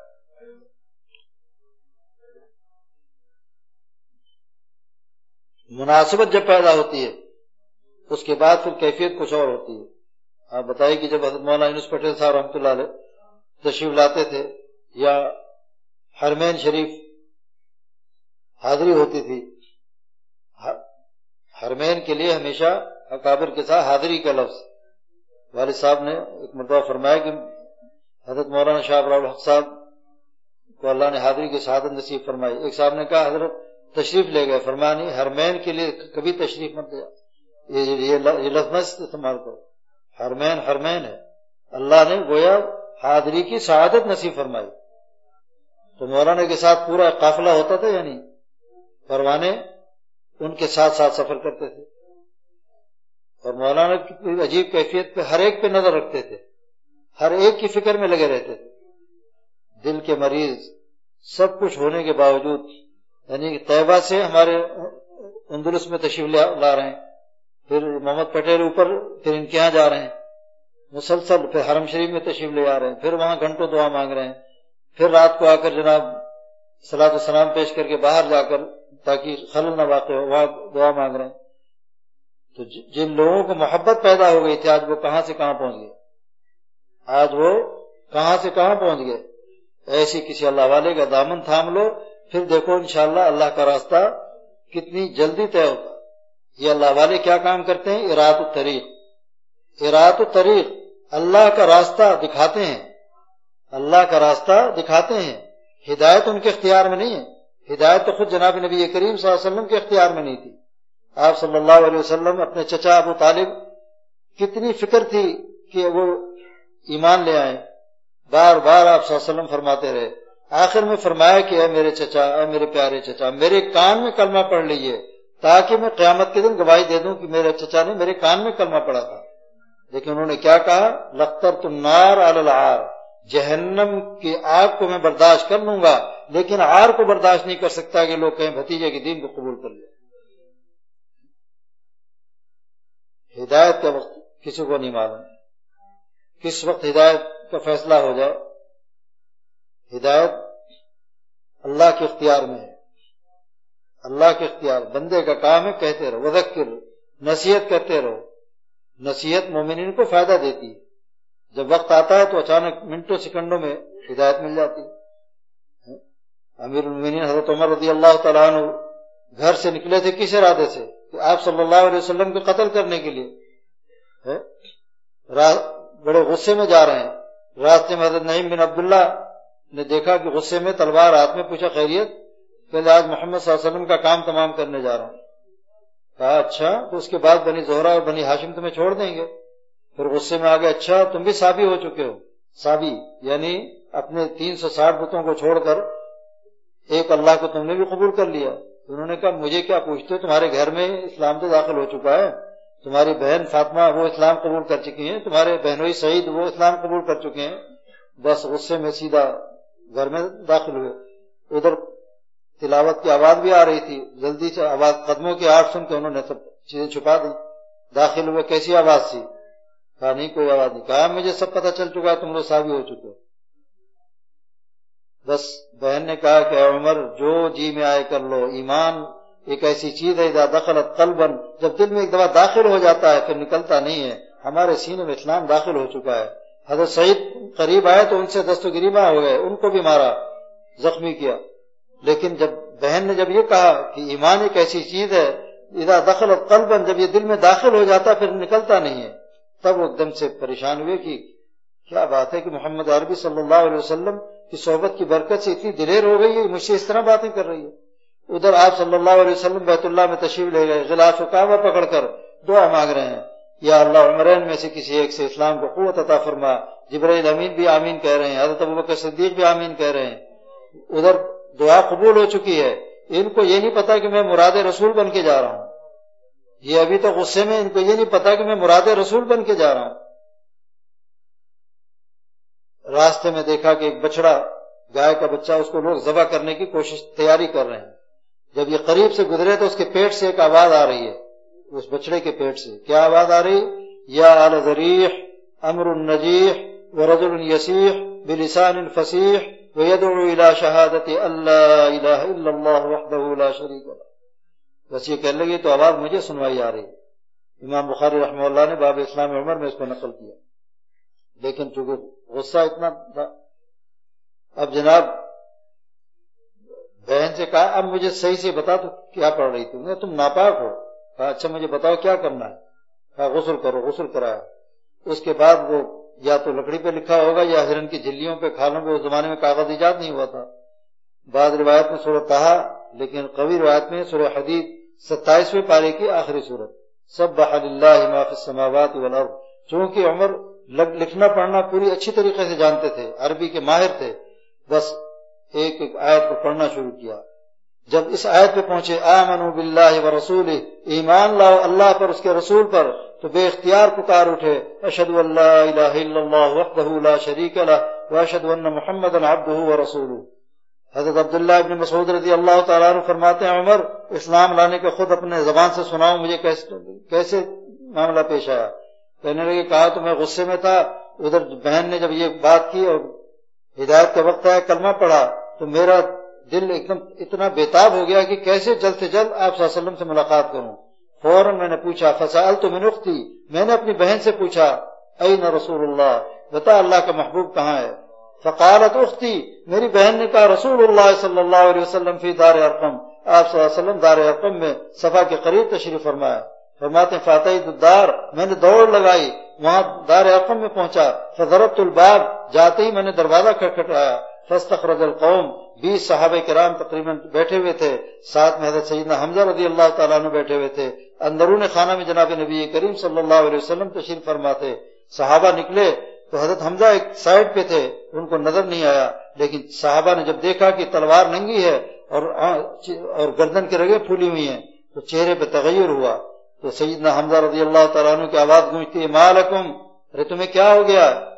S5: مناسبت جب پیدا ہوتی ہے اس کے بعد پھر کیفیت کچھ اور ہوتی ہے۔ آپ بتائیے کہ جب حضرت مولانا یونس پٹیل صاحب رحمۃ اللہ علیہ تشریف لاتے تھے یا حرمین شریف حاضری ہوتی تھی، حرمین کے لیے ہمیشہ اکابر کے ساتھ حاضری کا لفظ والد صاحب نے ایک مرتبہ فرمایا کہ حضرت مولانا شاہ ابرار الحق صاحب کو اللہ نے حاضری کی شہادت نصیب فرمائی۔ ایک صاحب نے کہا حضرت تشریف لے گئے، فرمایا نہیں حرمین کے لیے کبھی تشریف مت دیا، یہ لفظ مت استعمال کرو، حرمین حرمین ہے، اللہ نے گویا حاضری کی شہادت نصیب فرمائی۔ تو مولانا کے ساتھ پورا قافلہ ہوتا تھا، یعنی پروانے ان کے ساتھ ساتھ سفر کرتے تھے، اور مولانا کی عجیب کیفیت پہ ہر ایک پہ نظر رکھتے تھے، ہر ایک کی فکر میں لگے رہتے تھے۔ دل کے مریض سب کچھ ہونے کے باوجود، یعنی طیبہ سے ہمارے اندلس میں تشریف لا رہے ہیں، پھر محمد پٹیل اوپر پھر ان کے یہاں جا رہے ہیں مسلسل، پھر حرم شریف میں تشریف لے آ رہے ہیں، پھر وہاں گھنٹوں دعا مانگ رہے ہیں، پھر رات کو آ کر جناب صلاۃ السلام پیش کر کے باہر جا کر تاکہ خلل نہ واقع ہو وہاں دعا مانگ رہے ہیں۔ تو جن لوگوں کو محبت پیدا ہو گئی تھی آج وہ کہاں سے کہاں پہنچ گئے، آج وہ کہاں سے کہاں پہنچ گئے۔ ایسی کسی اللہ والے کا دامن تھام لو، پھر دیکھو انشاءاللہ اللہ کا راستہ کتنی جلدی طے ہوتا۔ یہ اللہ والے کیا کام کرتے ہیں؟ اراد الطریق، اراد الطریق، اللہ کا راستہ دکھاتے ہیں، اللہ کا راستہ دکھاتے ہیں۔ ہدایت ان کے اختیار میں نہیں ہے، ہدایت تو خود جناب نبی کریم صلی اللہ علیہ وسلم کے اختیار میں نہیں تھی۔ آپ صلی اللہ علیہ وسلم اپنے چچا ابو طالب کتنی فکر تھی کہ وہ ایمان لے آئیں، بار بار آپ صلی اللہ علیہ وسلم فرماتے رہے، آخر میں فرمایا کہ اے میرے چچا، اے میرے پیارے چچا، میرے کان میں کلمہ پڑھ لیجئے تاکہ میں قیامت کے دن گواہی دے دوں کہ میرے چچا نے میرے کان میں کلمہ پڑھا تھا۔ لیکن انہوں نے کیا کہا؟ لَقْتَرْتُ النَّارَ عَلَى الْعَارِ، جہنم کی آگ کو میں برداشت کر لوں گا لیکن عار کو برداشت نہیں کر سکتا کہ لوگ کہیں بھتیجے کے دین کو قبول کر لیں۔ ہدایت کا وقت کسی کو نہیں معلوم، کس وقت ہدایت کا فیصلہ ہو جائے۔ ہدایت اللہ کے اختیار میں ہے، اللہ کے اختیار، بندے کا کام ہے کہتے رہو، وذکر، نصیحت کرتے رہو۔ نصیحت مومنین کو فائدہ دیتی ہے، جب وقت آتا ہے تو اچانک منٹوں سیکنڈوں میں ہدایت مل جاتی ہے۔ امیر المومنین حضرت عمر رضی اللہ تعالیٰ عنہ گھر سے نکلے تھے کس ارادے سے؟ کہ آپ صلی اللہ علیہ وسلم کو قتل کرنے کے لیے، بڑے غصے میں جا رہے ہیں۔ راستے میں حضرت نعیم بن عبداللہ نے دیکھا کہ غصے میں تلوار ہاتھ میں، پوچھا خیریت؟ کہ آج محمد صلی اللہ علیہ وسلم کا کام تمام کرنے جا رہا ہوں۔ کہا اچھا، تو اس کے بعد بنی زہرہ اور بنی ہاشم تمہیں چھوڑ دیں گے؟ پھر غصے میں آگے، اچھا تم بھی سابی ہو چکے ہو؟ سابی یعنی اپنے تین سو ساٹھ بتوں کو چھوڑ کر ایک اللہ کو تم نے بھی قبول کر لیا۔ انہوں نے کہا مجھے کیا پوچھتے ہو، تمہارے گھر میں اسلام تو داخل ہو چکا ہے، تمہاری بہن فاطمہ وہ اسلام قبول کر چکی ہیں، تمہارے بہنوئی سعید وہ اسلام قبول کر چکے ہیں۔ بس غصے میں سیدھا گھر میں داخل ہوئے۔ ادھر تلاوت کی آواز بھی آ رہی تھی، جلدی سے آواز، قدموں کی آواز سن کے انہوں نے سب چیزیں چھپا دی۔ داخل ہوئے، کیسی آواز تھی؟ کہا نہیں کوئی آواز نہیں۔ کہا مجھے سب پتہ چل چکا ہے، تم لوگ سابی ہو چکے ہو۔ بس بہن نے کہا کہ اے عمر جو جی میں آئے کر لو، ایمان ایک ایسی چیز ہے اذا دخلت قلبا، جب دل میں ایک دفعہ داخل ہو جاتا ہے پھر نکلتا نہیں ہے۔ ہمارے سینے میں اسلام داخل ہو چکا ہے۔ حضرت سعید قریب آئے تو ان سے دست و گریباں ہو گئے، ان کو بھی مارا، زخمی کیا۔ لیکن جب بہن نے جب یہ کہا کہ ایمان ایک ایسی چیز ہے اذا دخلت قلبا، جب یہ دل میں داخل ہو جاتا پھر نکلتا نہیں ہے، تب وہ ایک دم سے پریشان ہوئے کہ کیا بات ہے کہ محمد عربی صلی اللہ علیہ وسلم کی صحبت کی برکت سے اتنی دلیر ہو گئی ہے، مجھ سے اس طرح باتیں کر رہی ہے۔ ادھر آپ صلی اللہ علیہ وسلم بیت اللہ میں تشریف لے گئے، غلاف کعبہ پکڑ کر دعا مانگ رہے ہیں، یا اللہ عمرین میں سے کسی ایک سے اسلام کو قوت عطا فرما۔ جبرائیل امین بھی آمین کہہ رہے ہیں، حضرت ابوبکر صدیق بھی آمین کہہ رہے ہیں۔ ادھر دعا قبول ہو چکی ہے، ان کو یہ نہیں پتا کہ میں مراد رسول بن کے جا رہا ہوں، یہ ابھی تک غصے میں، ان کو یہ نہیں پتا کہ میں مراد رسول بن کے جا رہا ہوں۔ راستے میں دیکھا کہ ایک بچڑا، گائے کا بچہ، اس کو لوگ ذبح کرنے کی کوشش تیاری کر رہے ہیں۔ جب یہ قریب سے گزرے تو اس کے پیٹ سے ایک آواز آ رہی ہے، اس بچڑے کے پیٹ سے کیا آواز آ رہی؟ یا آل ذریح امر النجیح ورجل یسیح بلسان فصیح ویدعو الى شہادت اللہ الہ الا اللہ وحدہ لا شریک لہ۔ بس یہ کہنے لگی تو آواز مجھے سنوائی آ رہی ہے۔ امام بخاری رحمہ اللہ نے باب اسلام عمر میں اس کو نقل کیا، لیکن چونکہ غصہ اتنا تھا، اب جناب بہن سے کہا اب مجھے صحیح سے بتا تو کیا پڑھ رہی تھی؟ تم ناپاک ہو۔ کہا اچھا مجھے بتاؤ کیا کرنا ہے؟ کہا غسل کرو۔ غسل کرایا، اس کے بعد وہ یا تو لکڑی پہ لکھا ہوگا یا ہرن کی جھلیوں پہ، کھالوں پہ، اس زمانے میں کاغذ ایجاد نہیں ہوا تھا۔ بعض روایت میں سورہ طٰہٰ، لیکن قوی روایت میں سورہ حدید ستائیسویں پارے کی آخری صورت، سبح للہ ما فی السماوات والارض۔ چونکہ عمر لکھنا پڑھنا پوری اچھی طریقے سے جانتے تھے، عربی کے ماہر تھے، بس ایک ایک آیت کو پڑھنا شروع کیا۔ جب اس آیت پہ پہنچے آمنوا باللہ ورسولہ، ایمان لاؤ اللہ پر، اس کے رسول پر، تو بے اختیار پکار اٹھے، اشہد ان لا الہ الا اللہ وحدہ لا شریک لہ واشہد ان محمدا عبدہ ورسولہ۔ حضرت عبداللہ ابن مسعود رضی اللہ تعالیٰ عنہ فرماتے ہیں عمر اسلام لانے کے خود اپنے زبان سے سناؤ مجھے کیسے معاملہ پیش آیا؟ کہنے لگے کہا تو میں غصے میں تھا، ادھر بہن نے جب یہ بات کی اور ہدایت کا وقت آیا کلمہ پڑھا تو میرا دل ایک دم اتنا بےتاب ہو گیا کہ کیسے جلد سے جلد آپ صلی اللہ علیہ وسلم سے ملاقات کروں۔ فوراً میں نے پوچھا، فسألت من اختی، میں نے اپنی بہن سے پوچھا، این رسول اللہ، بتا اللہ کا محبوب کہاں ہے؟ فقالت اختی، میری بہن نے کہا رسول اللہ صلی اللہ علیہ وسلم فی دار ارقم، آپ صلی اللہ علیہ وسلم دار ارقم میں صفا کے قریب تشریف فرمایا۔ فرماتے ہیں فاتحت الدار، میں نے دوڑ لگائی، وہاں دار ارقم میں پہنچا، فضربت الباب، جاتے ہی میں نے دروازہ کھٹکھٹایا، فاستخرج القوم، بیس صحابہ کرام تقریباً بیٹھے ہوئے تھے، ساتھ میں حضرت سیدنا حمزہ رضی اللہ تعالیٰ عنہ بیٹھے ہوئے تھے، اندرون خانہ میں جناب نبی کریم صلی اللہ علیہ وسلم تشریف فرما تھے۔ صحابہ نکلے تو حضرت حمزہ ایک سائڈ پہ تھے، ان کو نظر نہیں آیا، لیکن صحابہ نے جب دیکھا کہ تلوار ننگی ہے اور اور گردن کے رگیں پھولی ہوئی ہیں تو چہرے پہ تغیر ہوا، تو سیدنا حمزہ رضی اللہ تعالیٰ عنہ کی آواز گونجتی ہے ما لکم، ارے تمہیں کیا ہو گیا ہے؟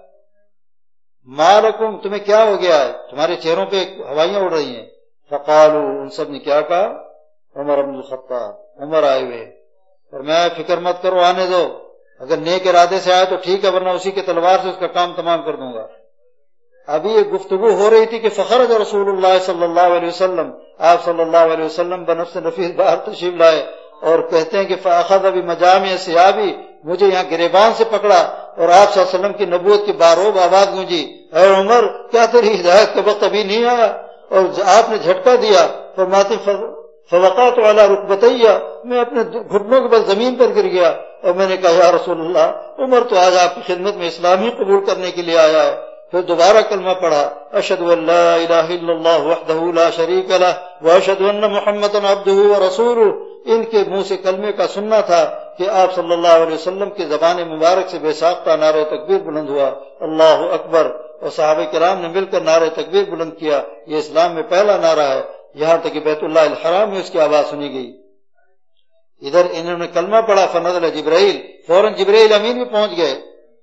S5: ما لکم، تمہیں کیا ہو گیا ہے؟ تمہارے چہروں پہ ہوائیاں اڑ رہی ہیں۔ فقالوا، ان سب نے کیا کہا؟ عمر بن الخطاب، عمر آئے ہوئے، اور میں فکر مت کرو، آنے دو، اگر نیک ارادے سے آئے تو ٹھیک ہے، ورنہ اسی کے تلوار سے اس کا کام تمام کر دوں گا۔ ابھی ایک گفتگو ہو رہی تھی کہ فخرج رسول اللہ صلی اللہ علیہ وسلم، آپ صلی اللہ علیہ وسلم بنفس نفیس باہر تشریف لائے، اور کہتے ہیں کہ فاخذ بمجامع ثیابی، مجھے یہاں گریبان سے پکڑا، اور آپ صلی اللہ علیہ وسلم کی نبوت کی باروب آواز گونجی، اے عمر کیا تیری ہدایت کا وقت ابھی نہیں آیا؟ اور آپ نے جھٹکا دیا، فرماتے فوقعت علی رکبتی، میں اپنے گھٹنوں کے بل زمین پر گر گیا، اور میں نے کہا یا رسول اللہ، عمر تو آج آپ کی خدمت میں اسلام ہی قبول کرنے کے لیے آیا ہے۔ پھر دوبارہ کلمہ پڑھا، اشہد ان لا الہ الا اللہ وحدہ لا شریک لہ واشہد ان محمدا عبدہ ورسولہ۔ ان کے منہ سے کلمے کا سننا تھا کہ آپ صلی اللہ علیہ وسلم کی زبان مبارک سے بے ساختہ نعرہ تکبیر بلند ہوا، اللہ اکبر، اور صحابہ کرام نے مل کر نعرہ تکبیر بلند کیا۔ یہ اسلام میں پہلا نعرہ ہے، یہاں تک کہ بیت اللہ الحرام میں اس کی آواز سنی گئی۔ ادھر انہوں نے کلمہ پڑھا، فنزل جبرائیل، فوراً جبرائیل امین بھی پہنچ گئے،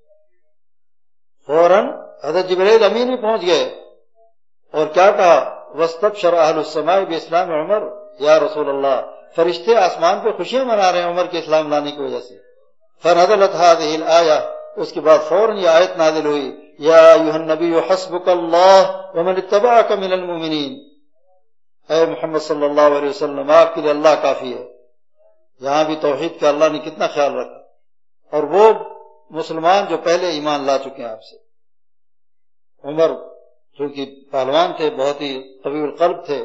S5: فوراً حضرت جبرائیل امین بھی پہنچ گئے، اور کیا کہا؟ واستبشر اہل السماء باسلام عمر، یا رسول اللہ، فرشتے آسمان پہ خوشیاں منا رہے ہیں عمر کے اسلام لانے کی وجہ سے۔ فنزلت هذه الآیہ، اس کے بعد فوراً یہ آیت نازل ہوئی، یا ایھا النبی حسبک اللہ ومن اتبعک من المؤمنین، اے محمد صلی اللہ علیہ وسلم آپ کے لیے اللہ کافی ہے۔ یہاں بھی توحید کا اللہ نے کتنا خیال رکھا، اور وہ مسلمان جو پہلے ایمان لا چکے ہیں آپ سے۔ عمر چونکہ پہلوان تھے، بہت ہی قوی القلب تھے،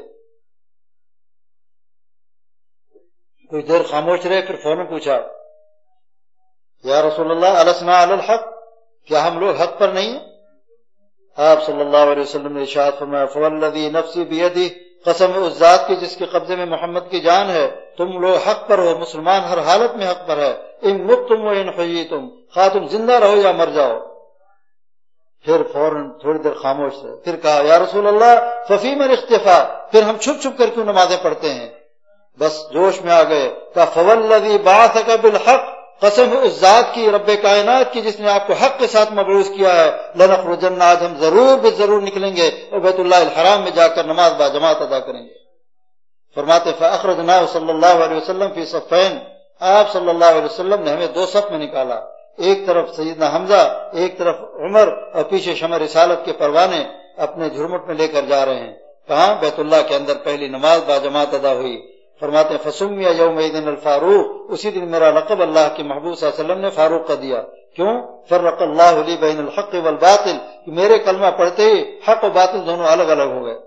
S5: کچھ دیر خاموش رہے، پھر فوراً پوچھا یا رسول اللہ السنا علی الحق، کیا ہم لوگ حق پر نہیں ہیں؟ آپ صلی اللہ علیہ وسلم نے ارشاد فرمایا فوالذی نفسی بیدہ قسم اس ذات کی جس کے قبضے میں محمد کی جان ہے، تم لوگ حق پر ہو، مسلمان ہر حالت میں حق پر ہے، ان متم و ان حییتم، خواہ تم زندہ رہو یا مر جاؤ۔ پھر فوراً تھوڑی دیر خاموش تھے، پھر کہا یا رسول اللہ ففی من اختفا، پھر ہم چھپ چھپ کر کیوں نمازیں پڑھتے ہیں؟ بس جوش میں آ گئے، کہا فوالذی بعثک بالحق، قسم اس ذات کی رب کائنات کی جس نے آپ کو حق کے ساتھ مبعوث کیا ہے، لنخرجن، آج ہم ضرور بے ضرور نکلیں گے اور بیت اللہ الحرام میں جا کر نماز با جماعت ادا کریں گے۔ فرماتے فاخرجناه صلی اللہ علیہ وسلم فی صفین، آپ صلی اللہ علیہ وسلم نے ہمیں دو صف میں نکالا، ایک طرف سیدنا حمزہ، ایک طرف عمر، اور پیچھے شمع رسالت کے پروانے اپنے جھرمٹ میں لے کر جا رہے ہیں۔ کہاں؟ بیت اللہ کے اندر پہلی نماز با جماعت ادا ہوئی۔ فرماتے ہیں فسمی یومئذ الفاروق، اسی دن میرا لقب اللہ کے محبوب صلی اللہ علیہ وسلم نے فاروق کا دیا۔ کیوں؟ فرق اللہ لی بین الحق والباطل، کہ میرے کلمہ پڑھتے ہی حق و باطل دونوں الگ الگ ہو گئے۔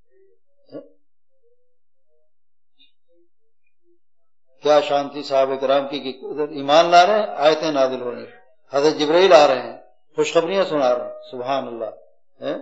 S5: کیا شان تھی صحابہ کرام کی کہ ادھر ایمان لا رہے ہیں، آیتیں نازل ہو رہی ہیں، حضرت جبرائیل آ رہے ہیں، خوشخبریاں سنا رہے ہیں، سبحان اللہ۔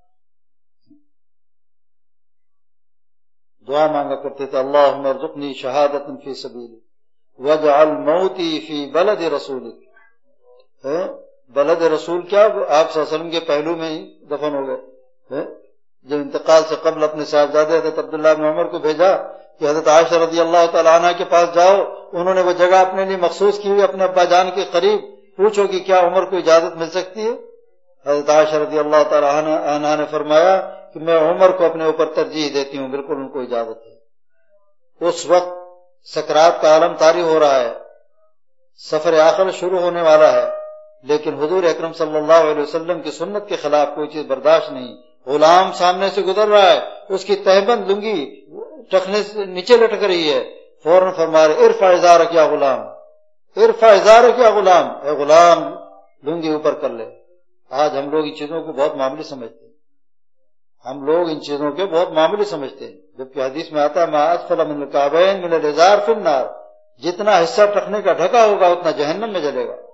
S5: دعا مانگا کرتے تھے اللہم ارزقنی شہادت فی سبیلک واجعل موتی فی بلد رسولک۔ بلد رسول کیا؟ آپ صلی اللہ علیہ وسلم کے پہلو میں ہی دفن ہو گئے۔ جب انتقال سے قبل اپنے صاحبزادے حضرت عبداللہ بن عمر کو بھیجا کہ حضرت عائشہ رضی اللہ تعالیٰ عنہ کے پاس جاؤ، انہوں نے وہ جگہ اپنے لیے مخصوص کی ہوئی اپنے ابا جان کے قریب، پوچھو کہ کیا عمر کو اجازت مل سکتی ہے؟ حضرت عائشہ رضی اللہ تعالیٰ عنہ نے فرمایا کہ میں عمر کو اپنے اوپر ترجیح دیتی ہوں، بالکل ان کو اجازت ہے۔ اس وقت سکرات کا عالم طاری ہو رہا ہے، سفر آخر شروع ہونے والا ہے، لیکن حضور اکرم صلی اللہ علیہ وسلم کی سنت کے خلاف کوئی چیز برداشت نہیں۔ غلام سامنے سے گزر رہا ہے، اس کی تہبند لنگی ٹخنے سے نیچے لٹک رہی ہے، فوراً فرما رہے ارفع ازارک یا غلام، ارفع ازارک یا غلام، اے غلام لنگی اوپر کر لے۔ آج ہم لوگ ان چیزوں کو بہت معمولی سمجھتے ہیں، ہم لوگ ان چیزوں کے بہت معمولی سمجھتے ہیں، جبکہ حدیث میں آتا ہے ما اسفل من الکعبین من الازار فی النار، جتنا حصہ ٹخنے کا ڈھکا ہوگا اتنا جہنم میں جلے گا۔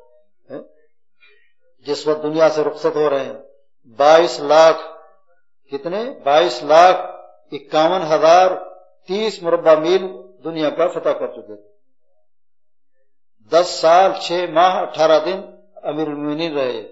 S5: جس وقت دنیا سے رخصت ہو رہے ہیں، بائیس لاکھ کتنے بائیس لاکھ اکاون ہزار تیس مربع میل دنیا کا فتح کر چکے تھے۔ دس سال چھ ماہ اٹھارہ دن امیر المومنین رہے۔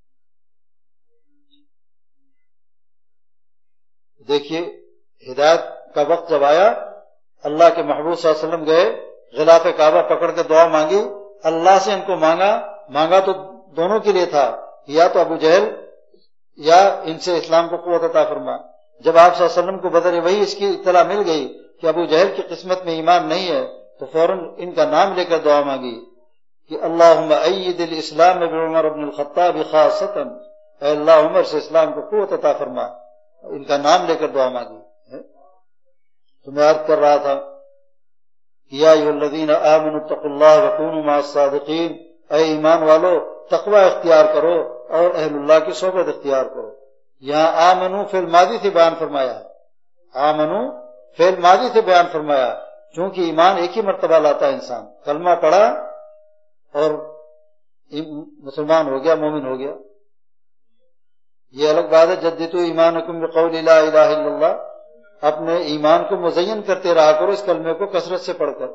S5: دیکھیے ہدایت کا وقت جب آیا، اللہ کے محبوب صلی اللہ علیہ وسلم گئے، غلاف کعبہ پکڑ کے دعا مانگی، اللہ سے ان کو مانگا مانگا تو دونوں کے لیے تھا، یا تو ابو جہل یا ان سے اسلام کو قوت عطا فرما۔ جب آپ صلی اللہ علیہ وسلم کو بدر وہی اس کی اطلاع مل گئی کہ ابو جہل کی قسمت میں ایمان نہیں ہے، تو فوراً ان کا نام لے کر دعا مانگی کہ اللہم اید الاسلام بعمر بن الخطاب خاصتا، اے اللہ عمر سے اسلام کو قوت عطا فرما، ان کا نام لے کر دعا مانگی۔ تو میں عرض کر رہا تھا یا ایھا الذین آمنوا اتقوا اللہ وکونوا مع الصادقین، اے ایمان والو تقوی اختیار کرو اور اہل اللہ کی صحبت اختیار کرو۔ یہاں آمنو فعل ماضی سے بیان فرمایا ہے، آمنو فعل ماضی سے بیان فرمایا، چونکہ ایمان ایک ہی مرتبہ لاتا ہے انسان، کلمہ پڑھا اور مسلمان ہو گیا، مومن ہو گیا۔ یہ الگ بات ہے جددوا ایمانکم بقول لا الہ الا اللہ، اپنے ایمان کو مزین کرتے رہا کرو اس کلمے کو کثرت سے پڑھ کر۔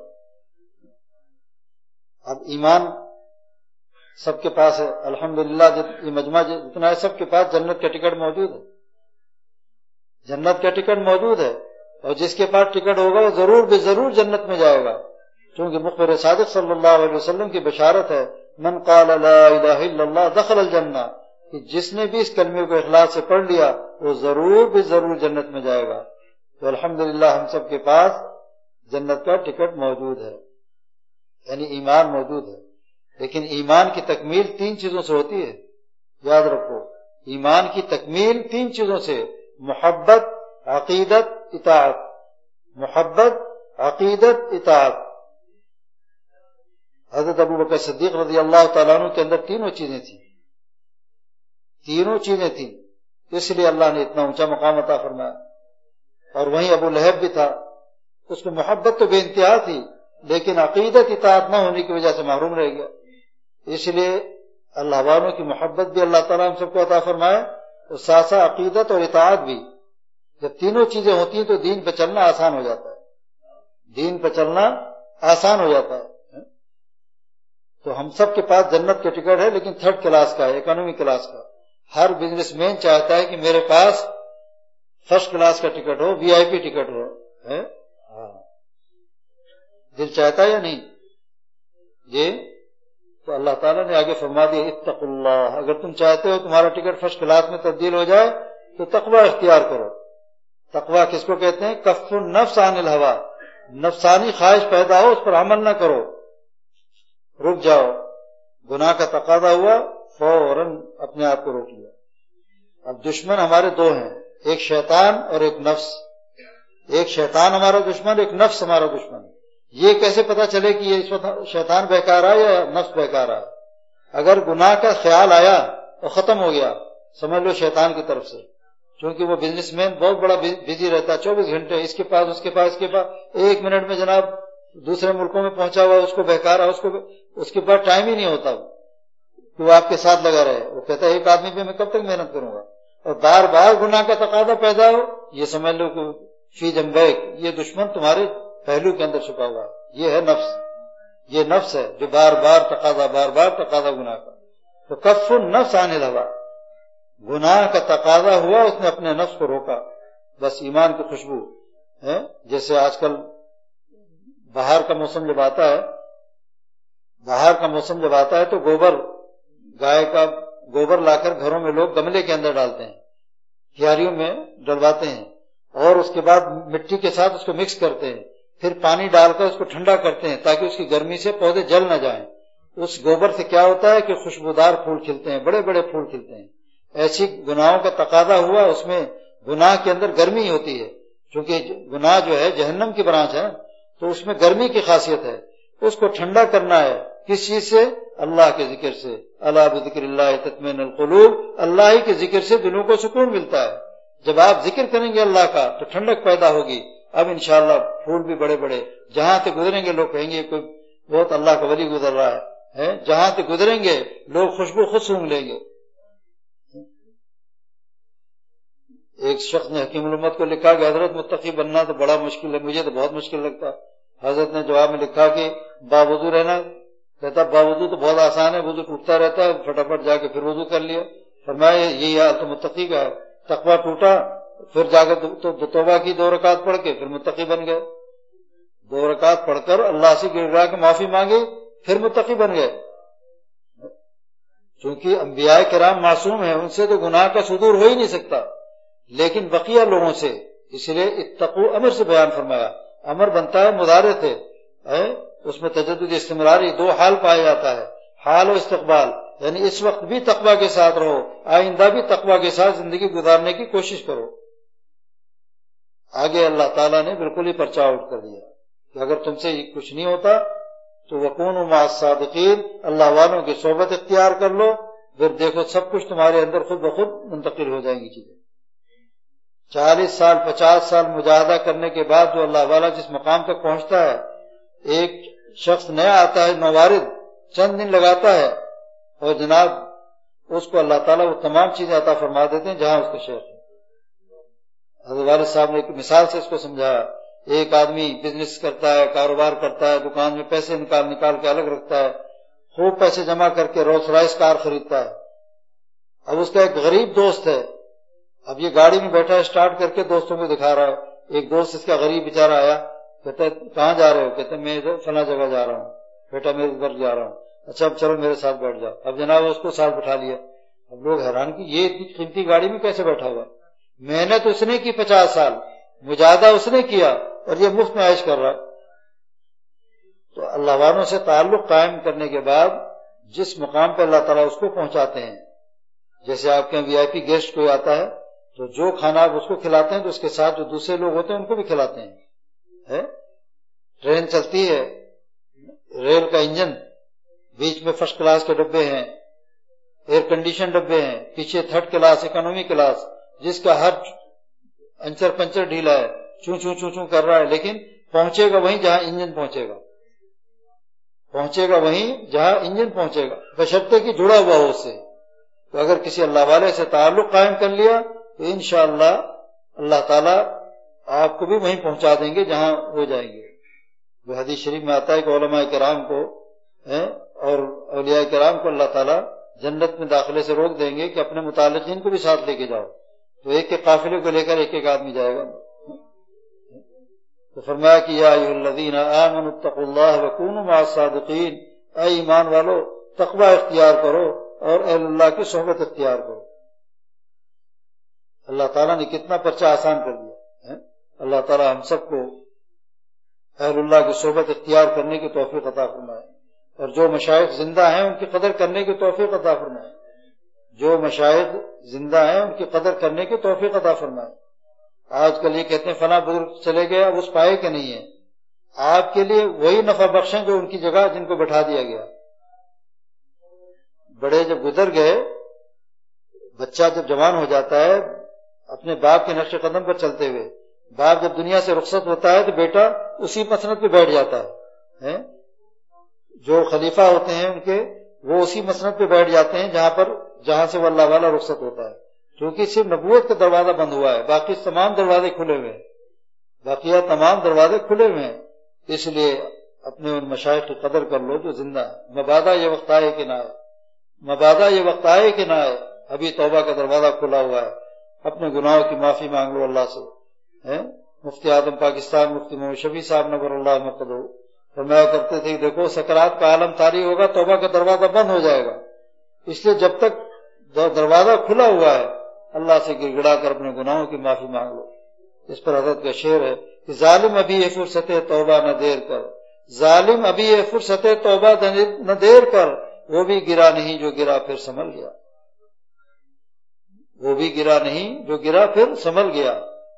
S5: اب ایمان سب کے پاس ہے الحمدللہ، یہ مجمع جتنا ہے سب کے پاس جنت کا ٹکٹ موجود ہے، جنت کا ٹکٹ موجود ہے، اور جس کے پاس ٹکٹ ہوگا وہ ضرور بے ضرور جنت میں جائے گا، کیونکہ مخبر صادق صلی اللہ علیہ وسلم کی بشارت ہے من قال لا الہ الا اللہ دخل الجنہ، کہ جس نے بھی اس کلمے کو اخلاص سے پڑھ لیا وہ ضرور بے ضرور جنت میں جائے گا۔ تو الحمدللہ ہم سب کے پاس جنت کا ٹکٹ موجود ہے، یعنی ایمان موجود ہے۔ لیکن ایمان کی تکمیل تین چیزوں سے ہوتی ہے، یاد رکھو، ایمان کی تکمیل تین چیزوں سے، محبت، عقیدت، اطاعت، محبت، عقیدت، اطاعت۔ حضرت ابو بکر صدیق رضی اللہ تعالیٰ عنہ کے اندر تینوں چیزیں تھیں، تینوں چیزیں تھیں، اس لیے اللہ نے اتنا اونچا مقام عطا فرمایا۔ اور وہیں ابو لہب بھی تھا، اس کو محبت تو بے انتہا تھی لیکن عقیدت اطاعت نہ ہونے کی وجہ سے محروم رہ گیا۔ اس لیے اللہ والوں کی محبت بھی اللہ تعالیٰ ہم سب کو عطا فرمائے، اور ساتھ ساتھ عقیدت اور اطاعت بھی، جب تینوں چیزیں ہوتی ہیں تو دین پہ چلنا آسان ہو جاتا ہے، دین پہ چلنا آسان ہو جاتا ہے۔ تو ہم سب کے پاس جنت کے ٹکٹ ہے، لیکن تھرڈ کلاس کا ہے، اکانومی کلاس کا۔ ہر بزنس مین چاہتا ہے کہ میرے پاس فرسٹ کلاس کا ٹکٹ ہو، وی آئی پی ٹکٹ ہو، دل چاہتا ہے یا نہیں؟ یہ تو اللہ تعالیٰ نے آگے فرما دیا اتقوا اللہ، اگر تم چاہتے ہو تمہارا ٹکٹ فرسٹ کلاس میں تبدیل ہو جائے تو تقوی اختیار کرو۔ تقوی کس کو کہتے ہیں؟ کف النفس عن الہوا، نفسانی خواہش پیدا ہو اس پر عمل نہ کرو، رک جاؤ، گناہ کا تقاضا ہوا فوراً اپنے آپ کو روک لیا۔ اب دشمن ہمارے دو ہیں، ایک شیطان اور ایک نفس۔ ایک شیطان ہمارا دشمن، ایک نفس ہمارا دشمن۔ یہ کیسے پتا چلے کہ یہ اس وقت شیطان بہکا رہا ہے یا نفس بہکا رہا ہے؟ اگر گناہ کا خیال آیا تو ختم ہو گیا، سمجھ لو شیطان کی طرف سے، کیونکہ وہ بزنس مین بہت بڑا بزی رہتا ہے، چوبیس گھنٹے اس کے پاس اس کے پاس اس کے پاس، ایک منٹ میں جناب دوسرے ملکوں میں پہنچا ہوا اس کو بہکا رہا، اس کو اس کے پاس ٹائم ہی نہیں ہوتا کہ وہ آپ کے ساتھ لگا رہے۔ وہ کہتا ہے ایک آدمی پہ میں کب تک محنت کروں گا؟ اور بار بار گناہ کا تقاضا پیدا ہو، یہ سمجھ لو کہ فی جنبیک، یہ دشمن تمہارے پہلو کے اندر چھپا ہوا، یہ ہے نفس۔ یہ نفس ہے جو بار بار تقاضا بار بار تقاضا گناہ کا۔ تو کف النفس عن الہوا، گناہ کا تقاضا ہوا اس نے اپنے نفس کو روکا، بس ایمان کی خوشبو ہے۔ جیسے آج کل باہر کا موسم جب آتا ہے، باہر کا موسم جب آتا ہے تو گوبر، گائے کا گوبر لا کر گھروں میں لوگ گملے کے اندر ڈالتے ہیں، کیاریوں میں ڈلواتے ہیں، اور اس کے بعد مٹی کے ساتھ اس کو مکس کرتے ہیں، پھر پانی ڈال کر اس کو ٹھنڈا کرتے ہیں تاکہ اس کی گرمی سے پودے جل نہ جائیں۔ اس گوبر سے کیا ہوتا ہے کہ خوشبودار پھول کھلتے ہیں، بڑے بڑے پھول کھلتے ہیں۔ ایسی گناہوں کا تقاضا ہوا، اس میں گناہ کے اندر گرمی ہوتی ہے، کیونکہ گناہ جو ہے جہنم کی برانچ ہے، تو اس میں گرمی کی خاصیت ہے۔ اس کو ٹھنڈا کرنا ہے کس چیز سے؟ اللہ کے ذکر سے۔ الا بذکر اللہ تطمئن القلوب، اللہ ہی کے ذکر سے دلوں کو سکون ملتا ہے۔ جب آپ ذکر کریں گے اللہ کا تو ٹھنڈک پیدا ہوگی۔ اب انشاءاللہ پھول بھی بڑے بڑے، جہاں سے گزریں گے لوگ کہیں گے کوئی بہت اللہ کا ولی گزر رہا ہے، جہاں سے گزریں گے لوگ خوشبو خود سونگھ لیں گے۔ ایک شخص نے حکیم الامت کو لکھا کہ حضرت متقی بننا تو بڑا مشکل ہے، مجھے تو بہت مشکل لگتا۔ حضرت نے جواب میں لکھا کہ باوضو رہنا، کہتا باوضو تو بہت آسان ہے، وضو ٹوٹتا رہتا ہے، فٹافٹ جا کے پھر وضو کر لیا۔ فرمایا یہی حال تو متقی کا ہے، تقویٰ ٹوٹا پھر جا کے توبہ کی، دو رکعت پڑھ کے پھر متقی بن گئے، دو رکعت پڑھ کر اللہ سے گر گڑا کے معافی مانگی پھر متقی بن گئے۔ چونکہ انبیاء کرام معصوم ہیں، ان سے تو گناہ کا صدور ہو ہی نہیں سکتا، لیکن بقیہ لوگوں سے، اس لیے اتقو امر سے بیان فرمایا۔ امر بنتا ہے مضارع سے، اس میں تجدد استمراری دو حال پایا جاتا ہے، حال و استقبال، یعنی اس وقت بھی تقویٰ کے ساتھ رہو، آئندہ بھی تقویٰ کے ساتھ زندگی گزارنے کی کوشش کرو۔ آگے اللہ تعالیٰ نے بالکل ہی پرچہ آؤٹ کر دیا کہ اگر تم سے کچھ نہیں ہوتا تو وَكُونُوا مَعَ الصَّادِقِينَ، اللہ والوں کی صحبت اختیار کر لو، پھر دیکھو سب کچھ تمہارے اندر خود بخود منتقل ہو جائیں گی چیزیں۔ چالیس سال پچاس سال مجاہدہ کرنے کے بعد جو اللہ والا جس مقام تک پہنچتا ہے، ایک شخص نیا آتا ہے نوارد، چند دن لگاتا ہے اور جناب اس کو اللہ تعالیٰ وہ تمام چیزیں عطا فرما دیتے ہیں جہاں اس کے شیخ ہے۔ حضرت والد صاحب نے ایک مثال سے اس کو سمجھایا، ایک آدمی بزنس کرتا ہے، کاروبار کرتا ہے، دکان میں پیسے نکال نکال کے الگ رکھتا ہے، خوب پیسے جمع کر کے رولس رائس کار خریدتا ہے۔ اب اس کا ایک غریب دوست ہے، اب یہ گاڑی میں بیٹھا ہے، اسٹارٹ کر کے دوستوں کو دکھا رہا ہے۔ ایک دوست اس کا غریب بیچارہ آیا، کہتا ہے کہاں جا رہے ہو؟ کہتے ہیں میں فلاں جگہ جا رہا ہوں۔ بیٹا میں ادھر جا رہا ہوں۔ اچھا اب چلو میرے ساتھ بیٹھ جاؤ۔ اب جناب اس کو ساتھ بٹھا لیا۔ اب لوگ حیران کہ یہ اتنی قیمتی گاڑی میں کیسے بیٹھا ہوا؟ محنت اس نے کی پچاس سال، مجاہدہ اس نے کیا، اور یہ مفت میں عائش کر رہا۔ تو اللہ والوں سے تعلق قائم کرنے کے بعد جس مقام پہ اللہ تعالیٰ اس کو پہنچاتے ہیں، جیسے آپ کے وی آئی پی گیسٹ کوئی آتا ہے تو جو کھانا آپ اس کو کھلاتے ہیں تو اس کے ساتھ جو دوسرے لوگ ہوتے ہیں ان کو بھی کھلاتے ہیں۔ ٹرین چلتی ہے، ریل کا انجن، بیچ میں فرسٹ کلاس کے ڈبے ہیں، ایئر کنڈیشن ڈبے ہیں، پیچھے تھرڈ کلاس اکانومی کلاس، جس کا ہر انچر پنچر ڈھیلا ہے، چوں چوں چوں چوں کر رہا ہے، لیکن پہنچے گا وہیں جہاں انجن پہنچے گا، پہنچے گا وہیں جہاں انجن پہنچے گا، بشرطے کہ جڑا ہوا ہو اس سے۔ تو اگر کسی اللہ والے سے تعلق قائم کر لیا تو انشاءاللہ اللہ تعالیٰ آپ کو بھی وہیں پہنچا دیں گے جہاں وہ جائیں گے. وہ حدیث شریف میں آتا ہے کہ علماء کرام کو اور اولیاء کرام کو اللہ تعالیٰ جنت میں داخلے سے روک دیں گے کہ اپنے متعلقین کو بھی ساتھ لے کے جاؤ. تو ایک ایک قافلے کو لے کر ایک ایک آدمی جائے گا. تو فرمایا کہ یا ایھا الذین آمنوا اتقوا اللہ وکونوا مع الصادقین، اے ایمان والو تقوی اختیار کرو اور اہل اللہ کی صحبت اختیار کرو. اللہ تعالیٰ نے کتنا پرچہ آسان کر دیا. اللہ تعالیٰ ہم سب کو اہل اللہ کی صحبت اختیار کرنے کی توفیق عطا فرمائے، اور جو مشائخ زندہ ہیں ان کی قدر کرنے کی توفیق عطا فرمائے. جو مشائخ زندہ ہیں ان کی قدر کرنے کی توفیق عطا فرمائے. آج کل یہ کہتے ہیں فلاں بزرگ چلے گئے اب اس پائے کے نہیں ہے. آپ کے لیے وہی نفع بخشیں جو ان کی جگہ جن کو بٹھا دیا گیا. بڑے جب گزر گئے، بچہ جب جوان ہو جاتا ہے اپنے باپ کے نقش قدم پر چلتے ہوئے، باپ جب دنیا سے رخصت ہوتا ہے تو بیٹا اسی مسند پہ بیٹھ جاتا ہے. جو خلیفہ ہوتے ہیں ان کے وہ اسی مسند پہ بیٹھ جاتے ہیں جہاں پر جہاں سے وہ اللہ والا رخصت ہوتا ہے، کیونکہ صرف نبوت کا دروازہ بند ہوا ہے، باقی تمام دروازے کھلے ہوئے ہیں. باقیہ تمام دروازے کھلے ہوئے ہیں. اس لیے اپنے ان مشائخ کی قدر کر لو جو زندہ ہے. مبادا یہ وقت آئے کہ نہ آئے، مبادا یہ وقت آئے کہ نہ آئے، ابھی توبہ کا دروازہ کھلا ہوا ہے. اپنے گناہوں کی معافی مانگ لو اللہ سے. مفتی اعظم پاکستان مفتی محمد شفیع صاحب نور اللہ مقدو فرمایا کرتے تھے دیکھو سکرات کا عالم طاری ہوگا، توبہ کا دروازہ بند ہو جائے گا. اس لیے جب تک دروازہ کھلا ہوا ہے اللہ سے گر گڑا کر اپنے گناہوں کی معافی مانگ لو. اس پر حضرت کا شعر ہے کہ ظالم ابھی یہ فرصت توبہ نہ دیر کر، ظالم ابھی یہ فرصت توبہ نہ دیر کر، وہ بھی گرا نہیں جو گرا پھر سنبھل گیا. وہ بھی گرا نہیں جو گرا پھر سنبھل گیا.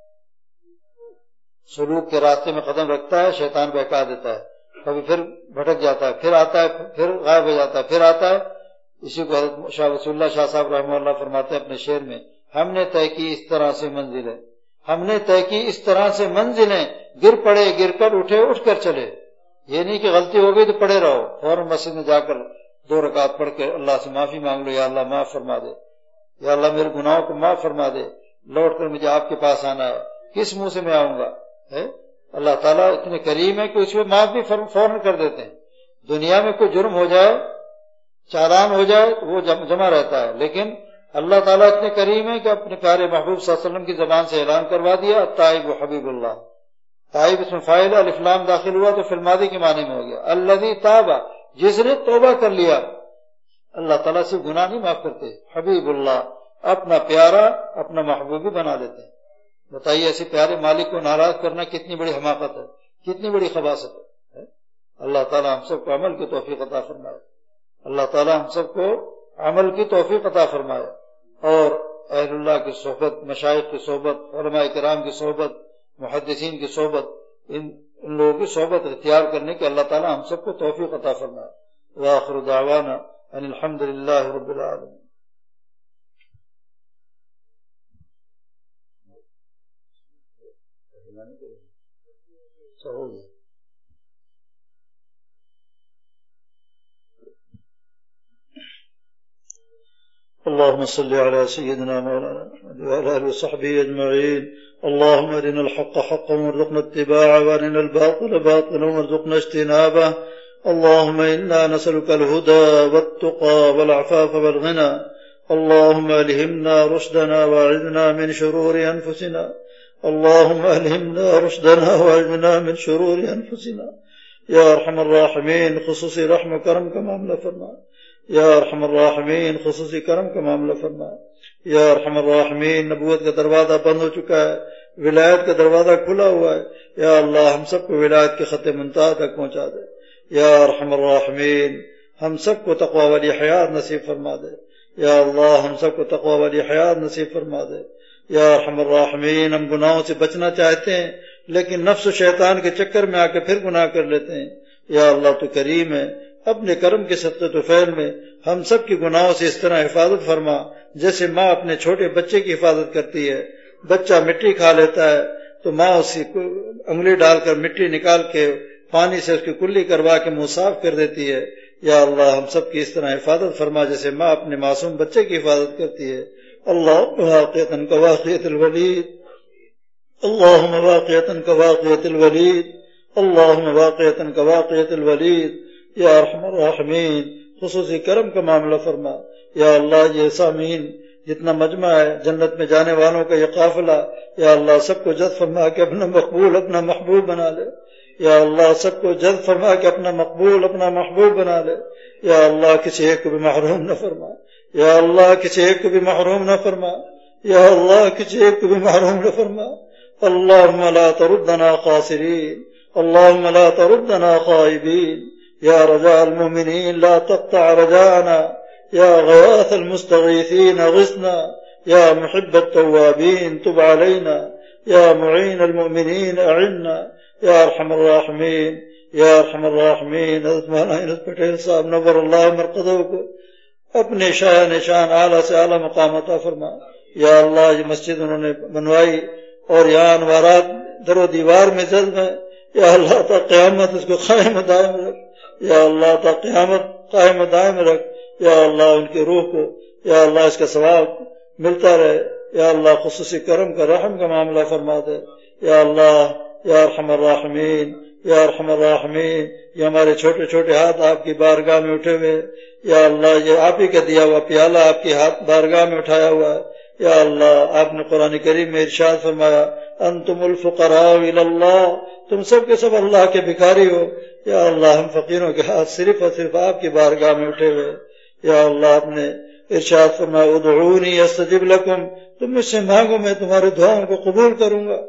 S5: سلوک کے راستے میں قدم رکھتا ہے، شیطان بہکا دیتا ہے، کبھی پھر بھٹک جاتا ہے، پھر آتا ہے، پھر غائب ہو جاتا ہے، پھر آتا ہے. اسی کو حضرت شاہ وصول اللہ شاہ صاحب رحمہ اللہ فرماتے ہیں اپنے شعر میں، ہم نے طے کی اس طرح سے منزلیں، ہم نے طے کی اس طرح سے منزلیں، گر پڑے گر کر اٹھے اٹھ کر چلے. یہ نہیں کہ غلطی ہو گئی تو پڑے رہو، فوراً مسجد میں جا کر دو رکعت پڑھ کے اللہ سے معافی مانگ لو، یا اللہ معاف فرما دے، یا اللہ میرے گناہوں کو معاف فرما دے، لوٹ کر مجھے آپ کے پاس آنا ہے. کس منہ سے میں آؤں گا؟ اللہ تعالیٰ اتنے کریم ہے کہ اس میں معاف بھی فوراً کر دیتے ہیں. دنیا میں کوئی جرم ہو جائے، چالان ہو جائے تو وہ جمع رہتا ہے، لیکن اللہ تعالیٰ اتنے کریم ہے کہ اپنے پیارے محبوب صلی اللہ علیہ وسلم کی زبان سے اعلان کروا دیا تائب و حبیب اللہ. تائب اس میں فاعل الف لام داخل ہوا تو فی الماضی کے معنی میں ہو گیا. الذی تاب، جس نے توبہ کر لیا. اللہ تعالیٰ سے گناہ نہیں معاف کرتے. حبیب اللہ، اپنا پیارا اپنا محبوب بھی بنا دیتے ہیں. بتائیے ایسے پیارے مالک کو ناراض کرنا کتنی بڑی حماقت ہے، کتنی بڑی خباثت ہے. اللہ تعالیٰ ہم سب کو عمل کی توفیق عطا فرمائے. اللہ تعالیٰ ہم سب کو عمل کی توفیق عطا فرمائے اور اہل اللہ کی صحبت، مشائخ کی صحبت، علماء کرام کی صحبت، محدثین کی صحبت، ان ان لوگوں کی صحبت اختیار کرنے کی اللہ تعالیٰ ہم سب کو توفیق عطا فرمائے. وآخر دعوانا ان الحمد للہ رب العالمین. اللهم صل على سيدنا مولانا محمد وعلى آله وصحبه أجمعين. اللهم أرنا الحق حقا وارزقنا اتباعه وأرنا الباطل باطلا وارزقنا اجتنابه. اللهم إنا نسألك الهدى والتقى والعفاف والغنى. اللهم ألهمنا رشدنا وأعذنا من شرور أنفسنا. اللهم ألهمنا رشدنا وأعذنا من شرور أنفسنا. یا ارحم الراحمین خصوصی رحم و کرم کا معاملہ فرما. یا ارحم الراحمین خصوصی کرم کا معاملہ فرما. یا ارحم الراحمین نبوت کا دروازہ بند ہو چکا ہے، ولایت کا دروازہ کھلا ہوا ہے. یا اللہ ہم سب کو ولایت کے خط منتہا تک پہنچا دے. یا ارحم الراحمین ہم سب کو تقوی والی حیات نصیب فرما دے. یا اللہ ہم سب کو تقوی والی حیات نصیب فرما دے. یا ارحم الراحمین ہم گناہوں سے بچنا چاہتے ہیں لیکن نفس و شیطان کے چکر میں آ کے پھر گناہ کر لیتے ہیں. یا اللہ تو کریم ہے، اپنے کرم کے صدقے تو فعل میں ہم سب کی گناہوں سے اس طرح حفاظت فرما جیسے ماں اپنے چھوٹے بچے کی حفاظت کرتی ہے. بچہ مٹی کھا لیتا ہے تو ماں اس کی انگلی ڈال کر مٹی نکال کے پانی سے اس کی کلی کروا کے منہ صاف کر دیتی ہے. یا اللہ ہم سب کی اس طرح حفاظت فرما جیسے ماں اپنے معصوم بچے کی حفاظت کرتی ہے. اللہ واقعتاً کواقعۃ الولید اللهم واقعة كواقعة الوليد اللهم واقعة كواقعة الوليد یا ارحم الراحمین خصوصی کرم کا معاملہ فرما. یا اللہ یہ سامعین جتنا مجمع ہے جنت میں جانے والوں کا یہ قافلہ یا اللہ سب کو جذب فرما کے اپنا مقبول اپنا محبوب بنا لے. یا اللہ سب کو جذب فرما کے اپنا مقبول اپنا محبوب بنا لے. یا اللہ کسی ایک کو بھی محروم نہ فرما. یا اللہ کسی ایک کو بھی محروم نہ فرما. یا اللہ کسی ایک کو بھی محروم نہ فرما. اللهم لا تردنا خاسرين اللهم لا تردنا خائبين. یا رجاء المؤمنين لا تقطع رجاءنا. یا غیاث المستغیثین غثنا. یا محب التوابین تب علینا. یا معین المؤمنین اعنا. یا ارحم الراحمین یا ارحم الراحمین. حضرت مولانا انس پٹیل صاحب نور اللہ مرقدہ کو اپنے شاہ نشان اعلیٰ سے اعلیٰ مقام عطا فرما. یا اللہ یہ مسجد انہوں نے بنوائی اور یہاں انوارات در و دیوار میں جذب ہے. یا اللہ تا قیامت اس کو قائم دائم رکھ. یا اللہ تا قیامت قائم دائم رکھ. یا اللہ ان کی روح کو یا اللہ اس کا ثواب ملتا رہے. یا اللہ خصوصی کرم کا رحم کا معاملہ فرما دے. یا اللہ یا ارحم الراحمین یا ارحم الراحمین. یہ ہمارے چھوٹے چھوٹے ہاتھ آپ کی بارگاہ میں اٹھے ہوئے. یا اللہ یہ آپ ہی کا دیا ہوا پیالہ آپ کی ہاتھ بارگاہ میں اٹھایا ہوا ہے. یا اللہ آپ نے قرآن کریم میں ارشاد فرمایا انتم الفقراء الی اللہ تم سب کے سب اللہ کے بھکاری ہو. یا اللہ ہم فقیروں کے ہاتھ صرف اور صرف آپ کی بارگاہ میں اٹھے ہوئے. یا اللہ آپ نے ارشاد فرمایا ادعونی استجب لکم تم مجھ سے مانگو میں تمہاری دعاؤں کو قبول کروں گا.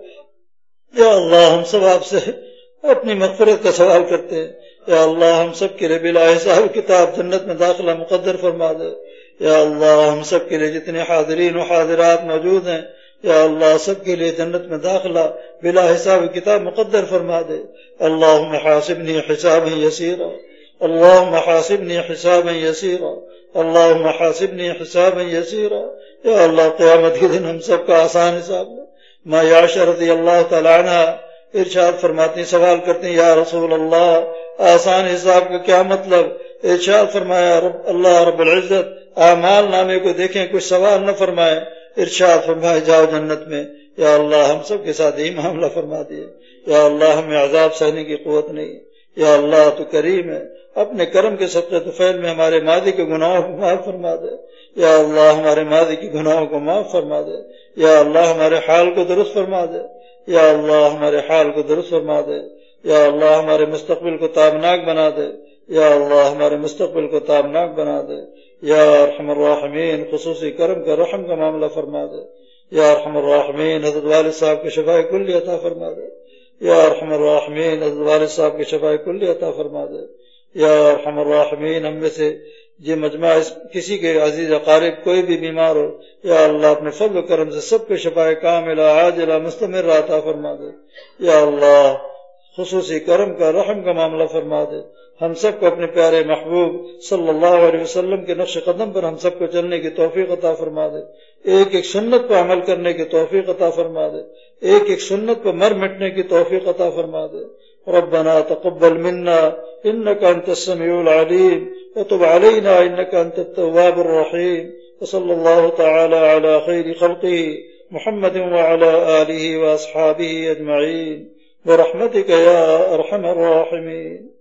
S5: یا اللہ ہم سب آپ سے اپنی مغفرت کا سوال کرتے ہیں. یا اللہ ہم سب کے لیے بلا حساب کتاب جنت میں داخلہ مقدر فرما دے. یا اللہ ہم سب کے لیے جتنے حاضرین و حاضرات موجود ہیں یا اللہ سب کے لیے جنت میں داخلہ بلا حساب کتاب مقدر فرما دے. اللہم حاسبنی حسابا یسیرا اللہم حاسبنی حسابا یسیرا اللہم حاسبنی حسابا یسیرا. یا اللہ قیامت کے دن ہم سب کا آسان حساب لے. ما عائشہ رضی اللہ تعالی عنہ ارشاد فرماتی سوال کرتے ہیں یا رسول اللہ آسان حساب کا کیا مطلب؟ ارشاد فرمایا رب اللہ رب العزت اعمال نامے کو دیکھیں کچھ سوال نہ فرمائے. ارشاد فرمائے جاؤ جنت میں. یا اللہ ہم سب کے ساتھ یہی معاملہ فرما دیے. یا اللہ ہمیں عذاب سہنے کی قوت نہیں. یا اللہ تو کریم ہے اپنے کرم کے صدقے طفیل میں ہمارے ماضی کے گناہوں کو معاف فرما دے. یا اللہ ہمارے ماضی کے گناہوں کو معاف فرما دے. یا اللہ ہمارے حال کو درست فرما دے. یا اللہ ہمارے حال کو درست فرما دے. یا اللہ ہمارے مستقبل کو تابناک بنا دے. یا اللہ ہمارے مستقبل کو تابناک بنا دے. یا ارحم الراحمین خصوصی کرم کا رحم کا معاملہ فرما دے. یا ارحم الراحمین حضرت والد صاحب کے شفاء کلی عطا فرما دے. یا ارحم الراحمین حضرت والد صاحب کے شفاء کلی عطا فرما دے. یا ارحم الراحمین ہم میں سے یہ مجمع کسی کے عزیز اقارب کوئی بھی بیمار ہو یا اللہ اپنے فضل و کرم سے سب کو شفاء کاملہ عاجلہ مستمر عطا فرما دے. یا اللہ خصوصی کرم کا رحم کا معاملہ فرما دے. ہم سب کو اپنے پیارے محبوب صلی اللہ علیہ وسلم کے نقش قدم پر ہم سب کو چلنے کی توفیق عطا فرما دے. ایک ایک سنت پر عمل کرنے کی توفیق عطا فرما دے. ایک ایک سنت پر مر مٹنے کی توفیق عطا فرما دے. ربنا تقبل منا انك انت السميع العليم وتب علينا انك انت التواب الرحيم. وصلى الله تعالى على خير خلقه محمد وعلى آله واصحابه اجمعين برحمتك يا ارحم الراحمين.